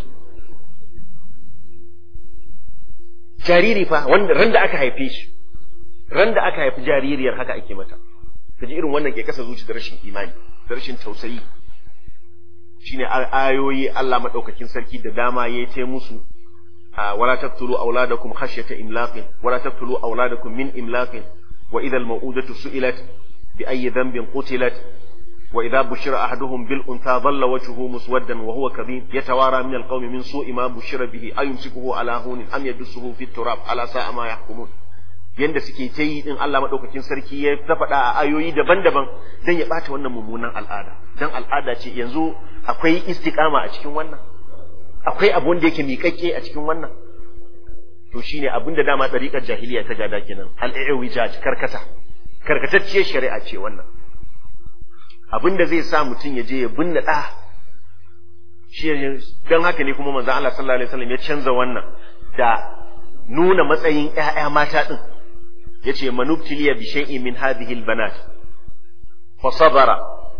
Jariri fa wanda ran da aka haife shi, ran da aka haifi jaririyar haka ake mata. Ta ji irin wannan ke kasa zuci da rashin imani, da rashin tausayi. Shine ayoyi Allah madaukakin sarki da dama yayi ta musu wala taqtulu auladakum khashyata imlaqin wala taqtulu auladakum min imlaqin wa idha al-mau'udatu su'ilat bi ayyi dhanbin qutilat wa idha bushira ahaduhum bil untha dhalla wajhuhu muswaddan wa huwa kadhib yatawara min al-qawmi min su'i ma bushira bihi ayumsikuhu ala hunin am yadussuhu fi turab ala sa'a ma yahkumun. Yanda suke ta yi din Allah madaukakin sarki ya ta faɗa a ayoyi daban-daban dan ya bata wannan mummunan al'ada. Dan al'ada ce yanzu akwai istiqama a cikin wannan, akwai abun da yake miƙaƙƙe a cikin wannan. To shine abin da dama tsariƙar jahiliya ta gada kenan, al-i'wijaj, karkatacciyar shari'a ce wannan. Abin da zai sa mutum ya je ya binne ɗa, shi dan haka ne kuma manzon Allah sallallahu alaihi wasallam ya canza wannan da nuna matsayin ƴaƴa mata din. Yace manubtiliya bi shay'in min hadhihi albanat fa sabara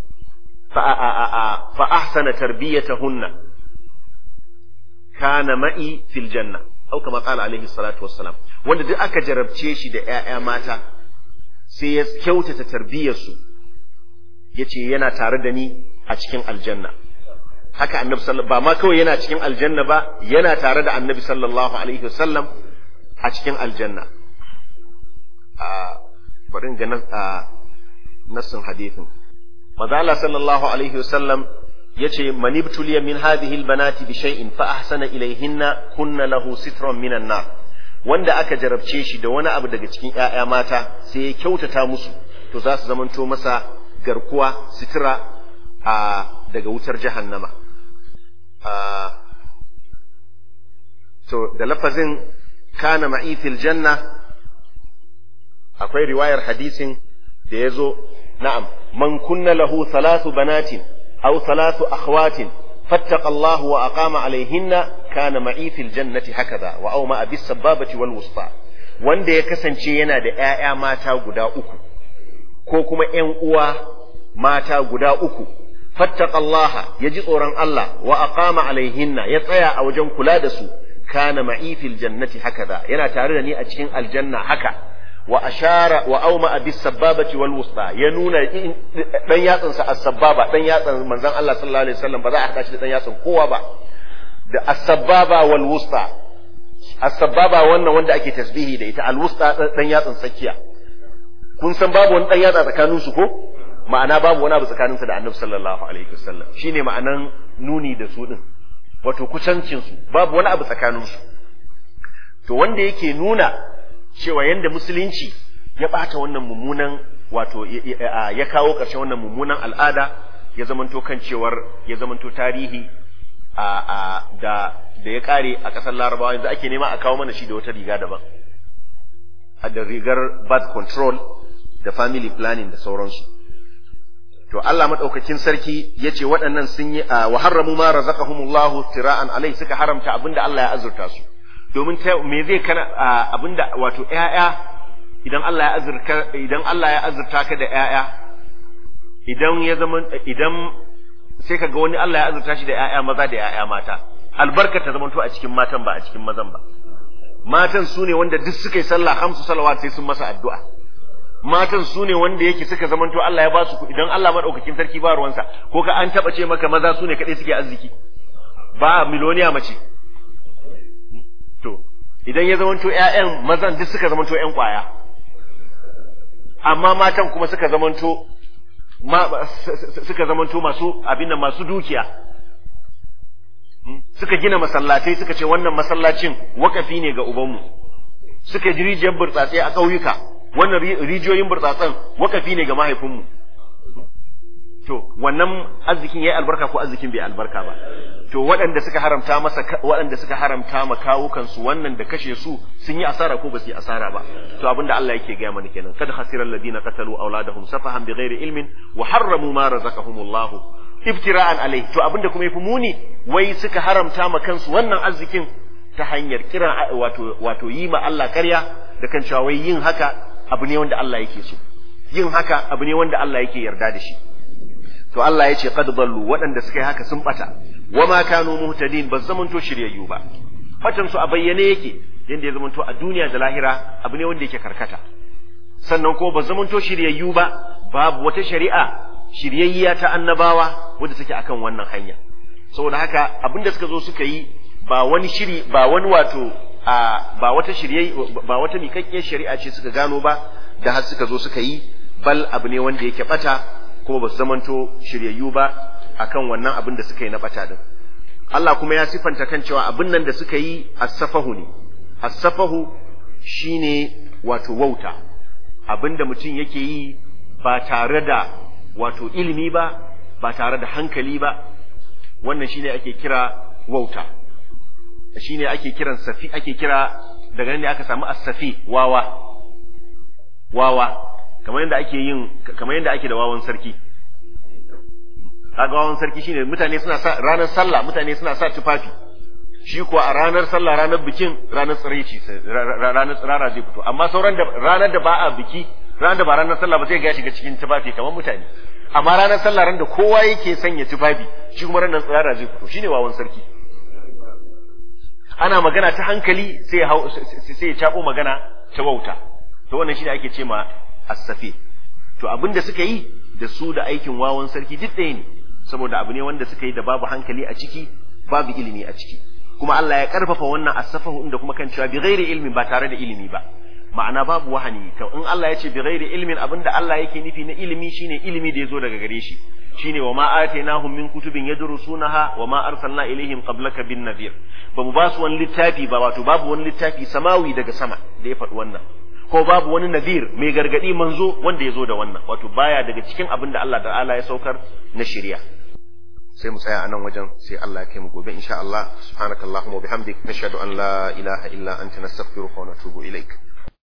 fa ahsana tarbiyatahunna kana ma'i fil janna aw kama qala alaihi salatu wassalam. Wanda duk aka jarabce shi da ƴaƴa mata sai ya kyautata tarbiyar su, yace yana tare da ni a cikin aljanna. Haka annabi sallallahu ba ma kawai yana cikin aljanna ba, yana tare da annabi sallallahu alaihi wasallam a cikin aljanna. Bari in ga nassin hadithin. Manzo Allah sallallahu alaihi wasallam yace man ibtuliya min hadhihi albanati bi shay'in fa ahsana ilayhinna kunna lahu sitran minan nar. Wanda aka jarabce shi da wani abu daga cikin ƴaƴa mata sai ya kyautata musu, to za su zamanto masa garkuwa, sitira daga wutar jahannama. To da lafazin kana ma'i fil janna akwai riwayar hadisin da yazo na'am man kunna lahu thalathu banatin aw thalathu akhwatin fattaqa Allah wa aqama alaihinna kana ma'i fil jannati hakaza wa awma bis sababati wal wusta. Wanda ya kasance yana da ƴaƴa mata guda uku ko kuma ƴan uwa mata guda uku, fattaqa Allah ya ji tsoron Allah wa aqama alaihinna ya tsaya a wajen kula da su, kana ma'i fil jannati hakaza yana tare da ni a cikin aljanna haka. Wa ashara wa auma bis sababati wal wusta, ya nuna dan yatsin sa as-sababa, dan yatsin manzon Allah sallallahu alaihi wasallam ba za a hada shi da dan yatsin kowa ba, da as-sababa wal wusta. As-sababa wannan wanda ake tasbihi da ita, al-wusta dan yatsin tsakiya. Kun san babu wani dan yatsa tsakanin su ko? Ma'ana babu wani abu tsakanin sa da Annabi sallallahu alaihi wasallam. Shine ma'anan nuni da su din. Wato kusancin su, babu wani abu tsakanin su. To wanda yake nuna cewa yanda musulunci ya bata wannan mummunan wato ya kawo ƙarshen wannan mummunan al'ada, ya zamanto kan cewar ya zamanto tarihi da ya kare a ƙasar Larabawa. Yanzu ake nema a kawo mana shi da wata riga daban, da rigar birth control da family planning da sauransu. To Allah madaukakin sarki yace waɗannan sun yi wa harramu ma razaqahumullahu tira'an alai, suka haramta abinda Allah ya azurta su. Domin me zai kana abinda wato ƴaƴa, idan Allah ya azurta ka da ƴaƴa, idan sai kaga wani Allah ya azurta shi da ƴaƴa maza da ƴaƴa mata, albarka ta zamanto a cikin matan ba a cikin mazan ba. Matan su ne wanda duk suka yi sallah 5 salawat sai sun masa addu'a. Matan su ne wanda yake suka zamanto Allah ya ba su kuɗi, idan Allah madaukakin sarki ba ruwansa, ko ka an taba ce maka maza su ne kadai suke arziki, ba miloniya mace. To idan ya zamanto ƴaƴan mazan duk suka zamanto ƴan kwaya, amma matan kuma suka zamanto masu abin nan, masu dukiya, suka gina masallatai, suka ce wannan masallacin wakafi ne ga ubanmu, suka ji rijiyar burtsatse a ƙauyuka, wannan rijiyoyin burtsatsen wakafi ne ga mahaifinmu. to wannan arzikin yayi albarka ko arzikin bai albarka ba to waɗanda suka haramta ma kawukan su wannan da kashe su sun yi asara ko ba su yi asara ba to abinda Allah yake gaya mana kenan kad khasira alladhina qatalu awladahum safahan bighairi ilmin wa harramu ma razaqahumullahu ibtira'an alayhi to abinda kuma yafi muni wai suka haramta ma kansu wannan arzikin ta hanyar kira wato yi ma Allah ƙarya da kan cewa wai yin haka abu ne wanda Allah yake so yin haka abu ne wanda Allah yake yarda da shi to Allah ya ce qad dallu waɗanda suka yi haka sun bata wama kanu muhtadin ba zamanto shiryayyu ba fatan su a bayyane yake yanda ya zamanto a duniya da lahira abu ne wanda yake karkata sannan ko ba zamanto shiryayyu ba babu wata shari'a shiryayya ta annabawa wadda take akan wannan hanya saboda haka abinda suka zo suka yi ba wani shiri ba wani wato ba wata ba wata mikakkiyar shari'a ce suka gano ba da har suka zo suka yi bal abu ne wanda yake bata kuma ba su zamanto shiryayyu ba akan wannan abin da suka yi na bata din Allah kuma ya sifanta kan cewa abin nan da suka yi as-safahu ne as-safahu shine wato wauta abin da mutum yake yi ba tare da wato ilimi ba tare da hankali ba wannan shine ake kira wauta shine ake kiran safi ake kira daga nan ne aka samu as-safi wawa kamar yadda ake da wawan sarki kaga wawan sarki shine mutane suna sa ranar sallah mutane suna sa tufafi shi kuwa a ranar sallah ranar bikin ranar tsiraici ranar tsirara zai fito amma sauran da ranar da ba a biki ranar da ba ranar sallah ba sai ga shiga cikin tufafi kamar mutane amma ranar sallah ran da kowa yake sanya tufafi shi kuma ranar tsirara zai fito shine wawan sarki ana magana ta hankali sai ya cabo magana ta wauta to wannan shine ake ce ma as-safi to abinda suka yi da su da aikin wawan sarki duk ɗaya ne saboda abu ne wanda suka yi da babu hankali a ciki babu ilimi a ciki kuma Allah ya karfafa wannan as-safahu inda kuma kan cewa bi ghairi ilmi ba tare da ilimi ba ma'ana babu wahani to in Allah ya ce bi ghairi ilmin abinda Allah yake nufi na ilimi shine ilimi da yazo daga gare shi shine wa ma atainahum min kutubin yadrusunaha wa ma arsalna ilaihim qablaka bin nadhir ba mu ba su wani littafi ba wato babu wani littafi samawi daga sama da ya faɗi wannan ko babu wani nadhir mai gargadi manzo wanda ya zo da wannan wato baya daga cikin abin da Allah ta'ala ya saukar na shari'a sai mu tsaya a nan wajen sai Allah ya kai mu gobe insha Allah subhanakallahumma wa bihamdik nashhadu an la ilaha illa anta nastaghfiruka wa natubu ilaik